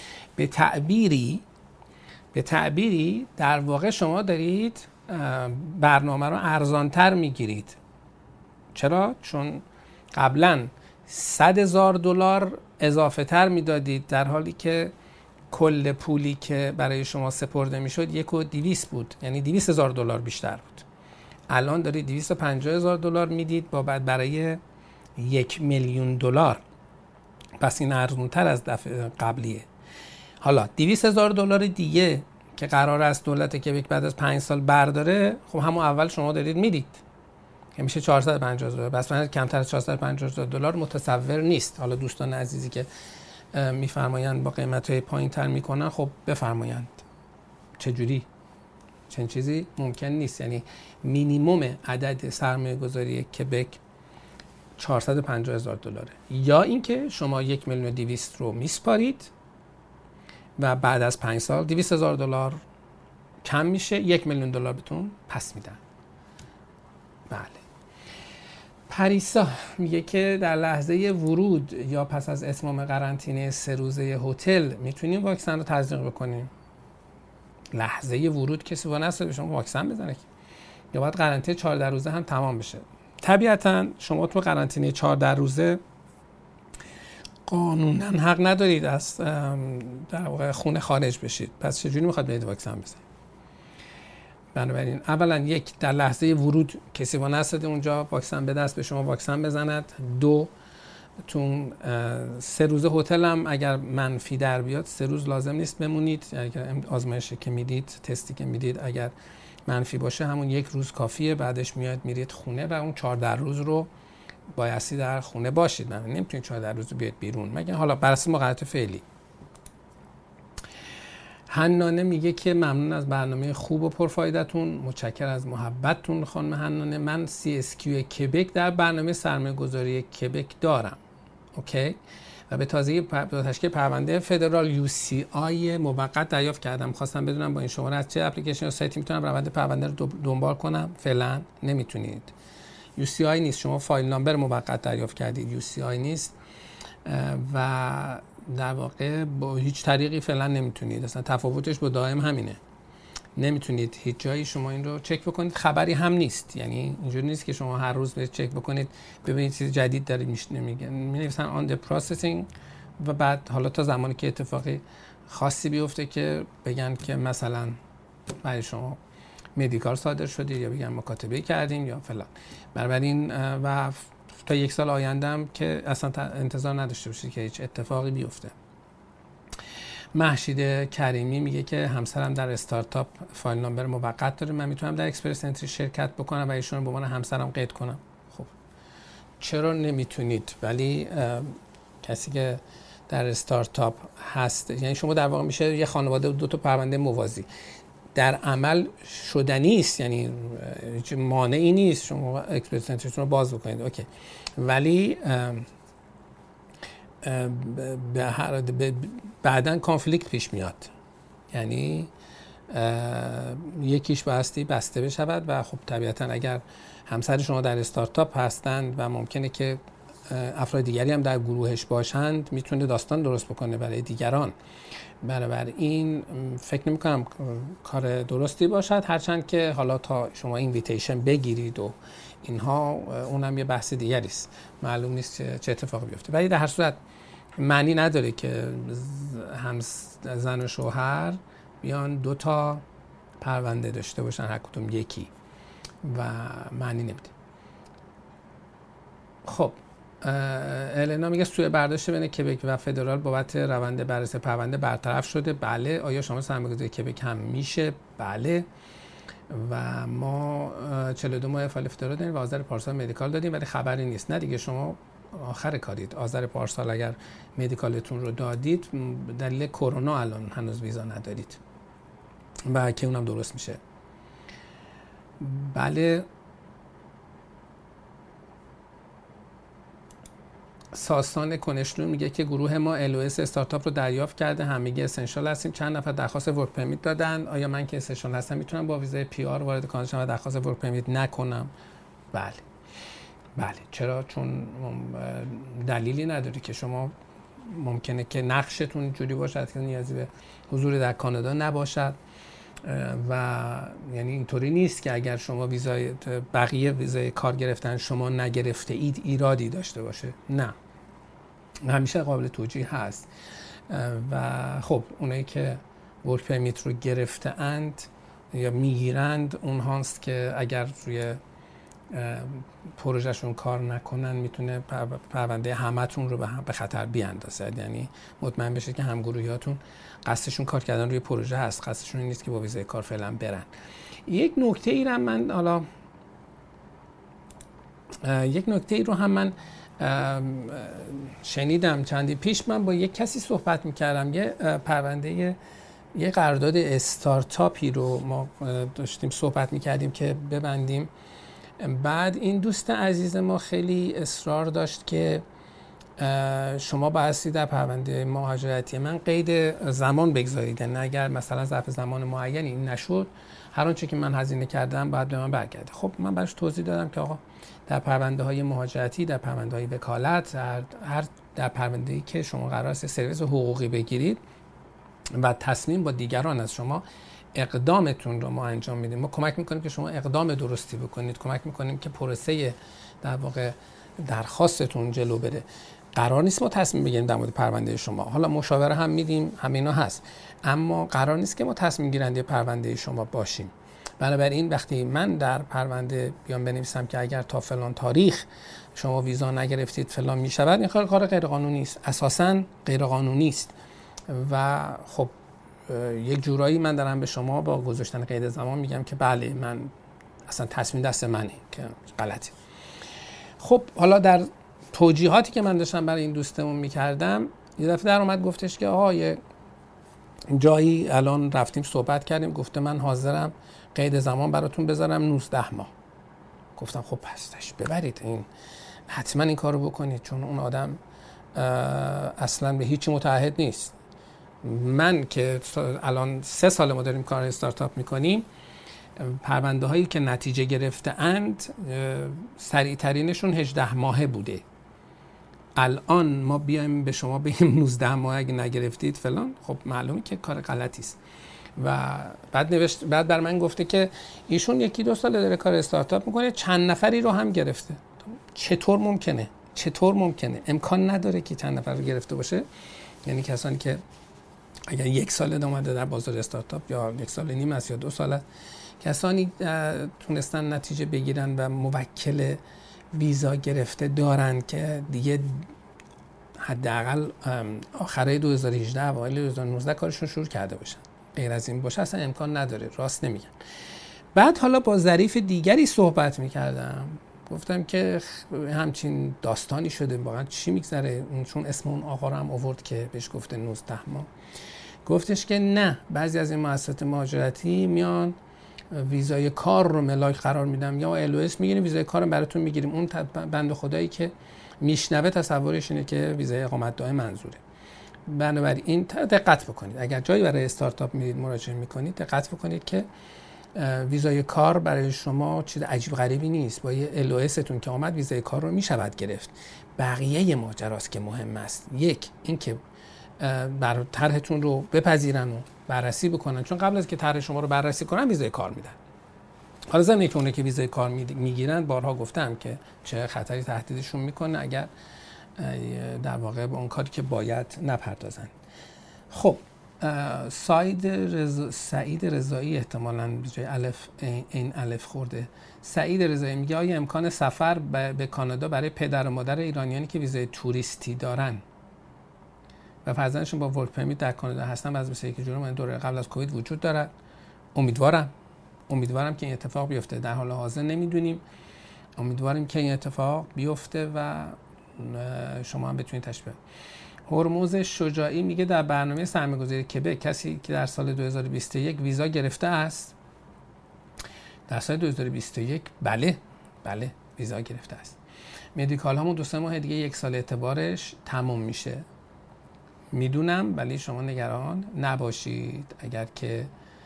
به تعبیری در واقع شما دارید برنامه رو ارزانتر میگیرید. چرا؟ چون قبلا $100,000 اضافه تر میدادید، در حالی که کل پولی که برای شما سپرده میشد $1,200,000 بود، یعنی $200,000 بیشتر بود. الان دارید $250,000 میدید بابت برای $1,000,000. پس این ارزانتر از دفعه قبلیه. حالا $200,000 دیگه که قرار است دولت کبک بعد از 5 سال برداره، خب همون اول شما دارید میدید که میشه $450,000. بس من کمتر از $450,000 متصور نیست. حالا دوستان عزیزی که میفرمایند با قیمت‌های پایین‌تر میکنن، خب بفرمایند چجوری چنین چیزی ممکن نیست. یعنی مینیمم عدد سرمایه گذاری کبک $450,000 یا اینکه شما $1,200,000 رو میسپارید و بعد از 5 سال $200,000 کم میشه، $1,000,000 بهتون پس میدن. بله. پریسا میگه که در لحظه ورود یا پس از اتمام قرنطینه 3 روزه هتل میتونیم واکسن رو تزریق بکنیم؟ لحظه ورود کسی وانه است به شما واکسن بزنه یا باید قرنطینه 14 روزه هم تمام بشه؟ طبیعتاً شما تو قرنطینه 14 روزه قانونا حق ندارید از در واقع خونه خارج بشید. پس چجوری میخواد برید واکسن بزنید؟ بنابراین اولا در لحظه ورود کسی وانه است اونجا واکسن به دست به شما واکسن بزند. 2 تو 3 روزه هتل هم اگر منفی در بیاد 3 روز لازم نیست بمونید. اگر آزمایشی که میدید، تستی که میدید اگر منفی باشه همون 1 روز کافیه، بعدش میاد میرید خونه و اون 14 روز رو بایستی در خونه باشید. من نمیتونید 14 روز بیاید بیرون مگه حالا بر اساس مقررات فعلی. حنانه میگه که ممنون از برنامه خوب و پرفایده‌تون، متشکر از محبتتون خانم حنانه. من CSQ کبک در برنامه سرمایه‌گذاری کبک دارم. اوکی؟ و به تازگی تشکیل پرونده فدرال UCI موقت دریافت کردم. خواستم بدونم با این شماره از چه اپلیکیشن یا سایتی میتونم روند پرونده رو دنبال کنم؟ فعلا نمیتونید. UCI نیست، شما فایل نامبر موقت دریافت کردید، UCI نیست و در واقع با هیچ طریقی فعلا نمیتونید. اصلا تفاوتش با دائم همینه. نمیتونید هیچ جایی شما این رو چک بکنید. خبری هم نیست، یعنی اینجوری نیست که شما هر روز برید چک بکنید ببینید چیز جدید داره میگن. مینویسن on the processing و بعد حالا تا زمانی که اتفاقی خاصی بیفته که بگن که مثلا برای شما مدیکال صادر شده یا بگن مکاتبه کردیم یا فلان. بنابراین و تا 1 سال آینده هم که اصلا انتظار نداشته باشید که هیچ اتفاقی بیفته. محشید کریمی میگه که همسرم در استارتاپ فایل نامبر موقت داره، من میتونم در اکسپرس انتری شرکت بکنم و ایشون رو به عنوان همسرم قید کنم؟ خب چرا نمیتونید؟ ولی کسی که در استارتاپ هست، یعنی شما در واقع میشه یه خانواده 2 تا پرونده موازی. در عمل شدنی است، یعنی هیچ مانعی نیست شما اکسپرس انتریتون رو باز بکنید. اوکی. ولی بعداً کانفلیکت پیش میاد، یعنی یکیش بایستی بسته بشود و خب طبیعتاً اگر همسر شما در استارتاپ هستند و ممکنه که افراد دیگری هم در گروهش باشند میتونه داستان درست بکنه برای دیگران. بنابراین فکر نمی کنم کار درستی باشد، هرچند که حالا تا شما اینویتیشن بگیرید و اینها اونم یه بحث دیگری است، معلوم نیست چه اتفاقی بیفته. ولی در هر صورت معنی نداره که هم زن و شوهر بیان 2 تا پرونده داشته باشن، هر کدوم یکی، و معنی نمیده. خب النا میگه سوء برداشت بین کبک و فدرال بابت روند بررسی پرونده برطرف شده. بله. آیا شما سرمایه‌گذاری کبک هم میشه؟ بله. و ما 42 ماه فایل افتراض داریم و آذر پارسال مدیکال دادیم، ولی خبری نیست. نه دیگه، شما آخر کارید. آذر پارسال اگر مدیکالتون رو دادید، دلیل کرونا الان هنوز ویزا ندارید و که اونم درست میشه. بله. ساستان کنشلو میگه که گروه ما LOS استارتاپ رو دریافت کرده، همگی اسنشال هستیم، چند نفر درخواست ورک پرمیت دادن. آیا من که اسنشال هستم میتونم با ویزای PR وارد کانادا شم و درخواست ورک پرمیت نکنم؟ بله. چرا؟ چون دلیلی نداره که شما ممکنه که نقشتون جوری باشد که نیازی به حضور در کانادا نباشد و یعنی اینطوری نیست که اگر شما ویزای بقیه ویزای کار گرفتن شما نگرفته اید ایرادی داشته باشه. نه، همیشه قابل توجیه هست. و خب اونایی که ورک پرمیت رو گرفته اند یا میگیرند، اون هاست که اگر روی پروژهشون کار نکنن میتونه پرونده همتون رو به خطر بیاندازه. یعنی مطمئن بشید که همگروهیاتون قصدشون کار کردن روی پروژه هست، قصدشون نیست که با ویزای کار فعلا برن. یک نکته ای رو هم من شنیدم چندی پیش. من با یک کسی صحبت میکردم، یه قرارداد استارتاپی رو ما داشتیم صحبت میکردیم که ببندیم. بعد این دوست عزیز ما خیلی اصرار داشت که شما بایستی در پرونده مهاجرتی من قید زمان بگذارید، یعنی اگر مثلا ظرف زمان معینی این نشد، هر آنچه که من هزینه کردم باید به من برگرده. خب من براش توضیح دادم که آقا در پرونده های مهاجرتی، در پرونده های وکالت، در پرونده ای که شما قرار است سرویس حقوقی بگیرید و تصمیم با دیگران از شما اقدامتون رو ما انجام میدیم. ما کمک میکنیم که شما اقدام درستی بکنید، کمک میکنیم که پروسه در واقع درخواستتون جلو بره. قرار نیست ما تصمیم بگیریم در مورد پرونده شما. حالا مشاوره هم میدیم، همینا هست، اما قرار نیست که ما تصمیم گیرنده پرونده شما باشیم. بنابراین وقتی من در پرونده بیام بنویسم که اگر تا فلان تاریخ شما ویزا نگرفتید فلان میشود، این کار غیر قانونی است، اساساً غیر قانونی است. و خب یک جورایی من دارم به شما با گذاشتن قید زمان میگم که بله، من اصلا تصمیم دست منه که غلطه. خب حالا در توجیهاتی که من داشتم برای این دوستمون میکردم، یه دفعه در اومد گفتش که آها یه جایی الان رفتیم صحبت کردیم، گفته من حاضرم قید زمان براتون بذارم 19 ماه. گفتم خب پسش ببرید، این حتما این کارو بکنید، چون اون آدم اصلا به هیچی متعهد نیست. من که الان 3 سال ما داریم کار استارتاپ میکنیم، پرونده هایی که نتیجه گرفته اند سریع ترینشون 18 ماهه بوده. الان ما بیایم به شما بگیم 19 ماه اگه نگرفتید فلان، خب معلومه که کار غلطی است. و بعد بر من گفته که ایشون 1-2 سال داره کار استارتاپ میکنه، چند نفری رو هم گرفته. چطور ممکنه؟ امکان نداره که چند نفر رو گرفته باشه. یعنی کسانی که اگر 1 سال اومده در بازار استارتاپ، یا 1 سال نیم است یا 2 سال است، کسانی تونستن نتیجه بگیرن و موکل ویزا گرفته دارن که دیگه حداقل آخرای 2018 اوایل 2019 کارشون شروع کرده باشن. غیر از این باشه اصلا امکان نداره، راست نمیگن. بعد حالا با ظریف دیگری صحبت میکردم، گفتم که همچین داستانی شده، واقعا چی میگذره؟ چون اسم اون آقا رو هم آورد که بهش گفته 19 ماه. گفتش که نه، بعضی از این مؤسسات مهاجرتی میان ویزای کار رو ملاک قرار میدم، یا LOS میگیریم ویزای کار رو براتون میگیریم. اون بنده خدایی که میشنوه تصورش اینه که ویزای اقامت دائم منظوره. بنابراین دقت بکنید، اگر جایی برای استارتاپ میرید مراجعه میکنید، دقت بکنید که ویزای کار برای شما چیز عجیب غریبی نیست. با یه LOS تون که آمد ویزای کار رو میشود گرفت. بقیه ماجراست که مهم است. یک، این که بر طرحتون رو بپذیرن و بررسی بکنن، چون قبل از که طرح شما رو بررسی کنن ویزای کار میدن. حالا ضمن اینکه اونایی که ویزای کار میگیرن، بارها گفتم که چه خطری تهدیدشون میکنه اگر در واقع به اون کاری که باید نپردازن. خب سعید رضایی احتمالاً به جای الف این الف خورده. سعید رضایی میگه آیا امکان سفر به کانادا برای پدر و مادر ایرانیانی که ویزای توریستی دارن و فرزندشون با ورک پرمیت در کانادا هستن، از مثل که جوری من دوره قبل از کووید وجود داره؟ امیدوارم امیدوارم که این اتفاق بیفته. در حال حاضر نمیدونیم، امیدواریم که این اتفاق بیفته و شما هم بتونید تشبیه. هرمز شجاعی میگه در برنامه سرمایه‌گذاری کبک کسی که در سال 2021 ویزا گرفته است. در سال 2021 بله ویزا گرفته است. مدیکال همون 2-3 ماه دیگه 1 سال اعتبارش تموم میشه. میدونم، ولی شما نگران نباشید. اگر که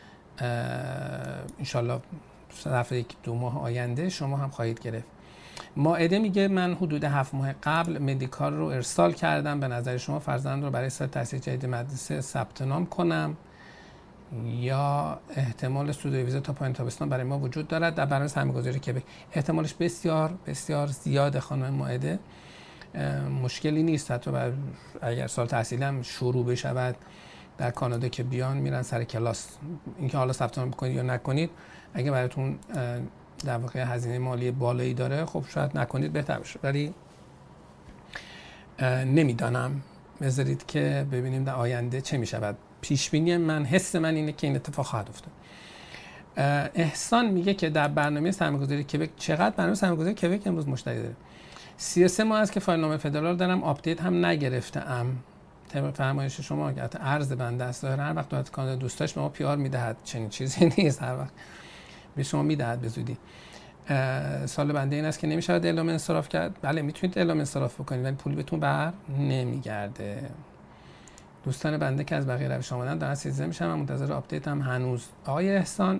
انشالله ظرف 1-2 ماه آینده شما هم خواهید گرفت. مائده میگه من حدود 7 ماه قبل مدیکال رو ارسال کردم. به نظر شما فرزند رو برای سال تحصیل جدید مدرسه ثبت نام کنم یا احتمال صدور ویزا تا پایان تابستان برای ما وجود دارد؟ در برنامه سرمایه‌گذاری کبک احتمالش بسیار بسیار زیاده خانم مائده. مشکلی نیست. حتی اگر سال تحصیل هم شروع بشود در کانادا که بیان میرن سر کلاس. اینکه حالا ثبت نام بکنید یا نکنید، اگه براتون در واقع هزینه مالی بالایی داره، خب شاید نکنید بهتر بشه، ولی نمیدانم. بذارید که ببینیم در آینده چه میشود. پیش بینی من، حس من اینه که این اتفاق خواهد افتاد. احسان میگه که در برنامه سرمایه‌گذاری کبک چقدر برنامه سرمایه‌گذاری کبک امروز مشتری داره؟ 33 ماه است که فایل نامه فدرال دارم، آپدیت هم نگرفتم. طبق فرمایش شما که عرض بنده است، هر وقت دولت کانادا دوستاش به ما پی آر میدهد، چنین چیزی نیست، هر وقت به شما میدهد به زودی. سال بنده این است که نمیشه اعلام انصراف کرد. بله میتونید اعلام انصراف بکنید، ولی پول بهتون بر نمیگرده. دوستان بنده که از بقیه روش آمدن دارن سیزده میشن، من منتظر آپدیت هم هنوز. آقای احسان،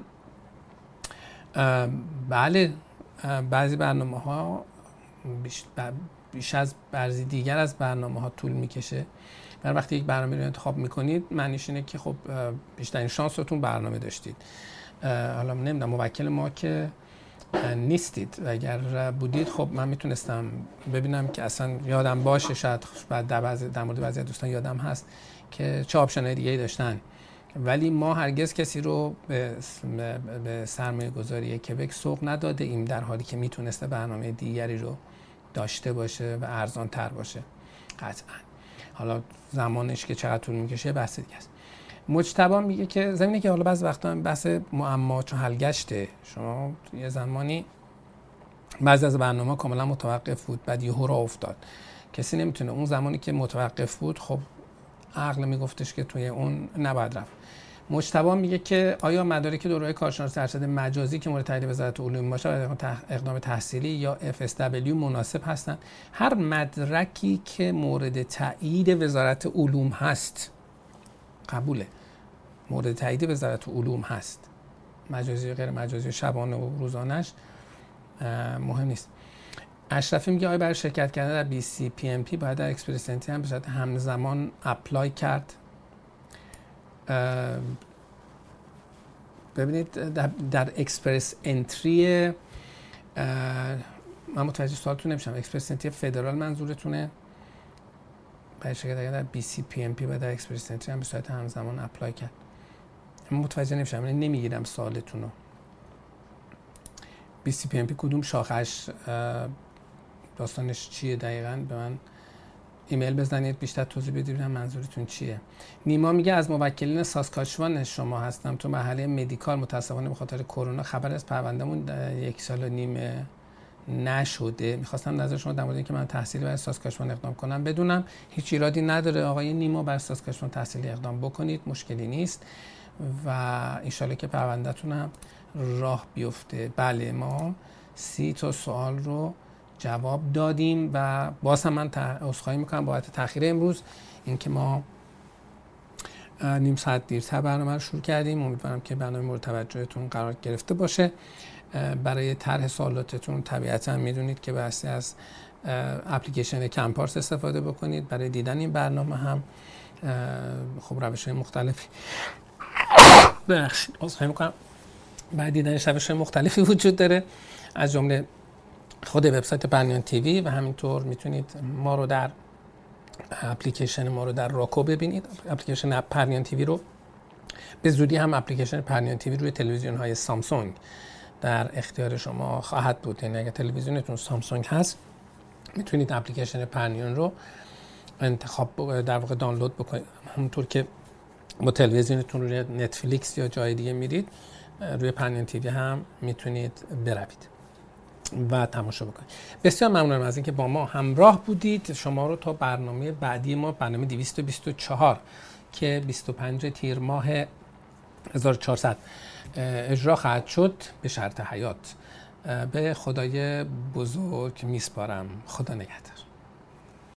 بله بعضی برنامه‌ها بیش از بعضی دیگر از برنامه‌ها طول میکشه. در وقتی یک برنامه رو انتخاب میکنید، معنیش اینه که خب بیشترین شانستون برنامه داشتید. حالا نمیدونم، موکل ما که نیستید، اگر بودید خب من میتونستم ببینم که اصلا یادم باشه، شاید بعد در مورد بعضی دوستان یادم هست که چه آپشن‌های دیگه‌ای داشتن، ولی ما هرگز کسی رو به سرمایه گذاری کبک سوق نداده ایم، در حالی که میتونسته برنامه دیگری رو داشته باشه و ارزان تر باشه. قطعا حالا زمانش که چقدر طول میکشه بحث دیگه است. مجتبی میگه که زمینه که حالا بعضی وقتا بحث معما چون حل گشته، شما یه زمانی بعضی از برنامه‌ها کاملا متوقف بود، بعد یهو راه افتاد. کسی نمیتونه اون زمانی که متوقف بود، خب عقل میگفتش که توی اون نباید رفت. مجتبی میگه که آیا مدارک دوره کارشناسی ارشد مجازی که مورد تایید وزارت علوم باشه اقدام تحصیلی یا FSW مناسب هستند؟ هر مدرکی که مورد تایید وزارت علوم هست قبوله. مورد تایید وزارت علوم هست، مجازی و غیر مجازی و شبانه و روزانش مهم نیست. اشرفی میگه آیا برای شرکت کردن در BCPMP باید در اکسپرس انتری هم به صورت همزمان اپلای کرد؟ ببینید در اکسپرس انتری من متوجه سوالتون نمیشم. اکسپرس انتری فدرال منظورتونه؟ برای شرکت کردن در BCPMP باید در اکسپرس انتری هم به صورت همزمان اپلای کرد؟ من متوجه نمیشم، یعنی نمیگیرم سوالتون رو. BCPMP کدوم شاخش، داستانش چیه دقیقاً؟ به من ایمیل بزنید بیشتر توضیح بدید منظورتون چیه. نیما میگه از موکلین ساسکاچوان شما هستم، تو مرحله مدیکال متاسفانه به خاطر کرونا خبر از پروندهمون 1.5 سال نشده. میخواستم نظر شما در مورد اینکه من تحصیلی برای ساسکاچوان اقدام کنم بدونم. هیچ ایرادی نداره آقای نیما، برای ساسکاچوان تحصیلی اقدام بکنید، مشکلی نیست و انشالله که پروندهتون هم راه بیفته. بله ما 30 تا سوال رو جواب دادیم و باز هم من عذرخواهی میکنم بابت تاخیر امروز، اینکه ما نیم ساعت دیرتر برنامه رو شروع کردیم. امیدوارم که برنامه مورد توجهتون قرار گرفته باشه. برای طرح سوالاتتون طبیعتا میدونید که بحثی از اپلیکیشن کمپارس استفاده بکنید. برای دیدن این برنامه هم خب روش‌های مختلفی عذرخواهی میکنم، برای دیدن روش‌های مختلفی وجود داره، از جمله خود وبسایت پرنیان تیوی و همینطور میتونید ما رو در اپلیکیشن ما رو در راکو ببینید. اپلیکیشن پرنیان تیوی رو به زودی هم اپلیکیشن پرنیان تیوی روی تلویزیون های سامسونگ در اختیار شما خواهد بود. یعنی اگر تلویزیونتون سامسونگ هست میتونید اپلیکیشن پرنیان رو انتخاب در واقع دانلود بکنید. همونطور که با تلویزیونتون روی نتفلیکس یا جای دیگه میرید روی پنیون تیوی هم میتونید بروید و تماشا بکنید. بسیار ممنونم از اینکه با ما همراه بودید. شما رو تا برنامه بعدی ما، برنامه 224 که 25 تیر ماه 1400 اجرا خواهد شد، به شرط حیات، به خدای بزرگ میسپارم. خدا نگهدار.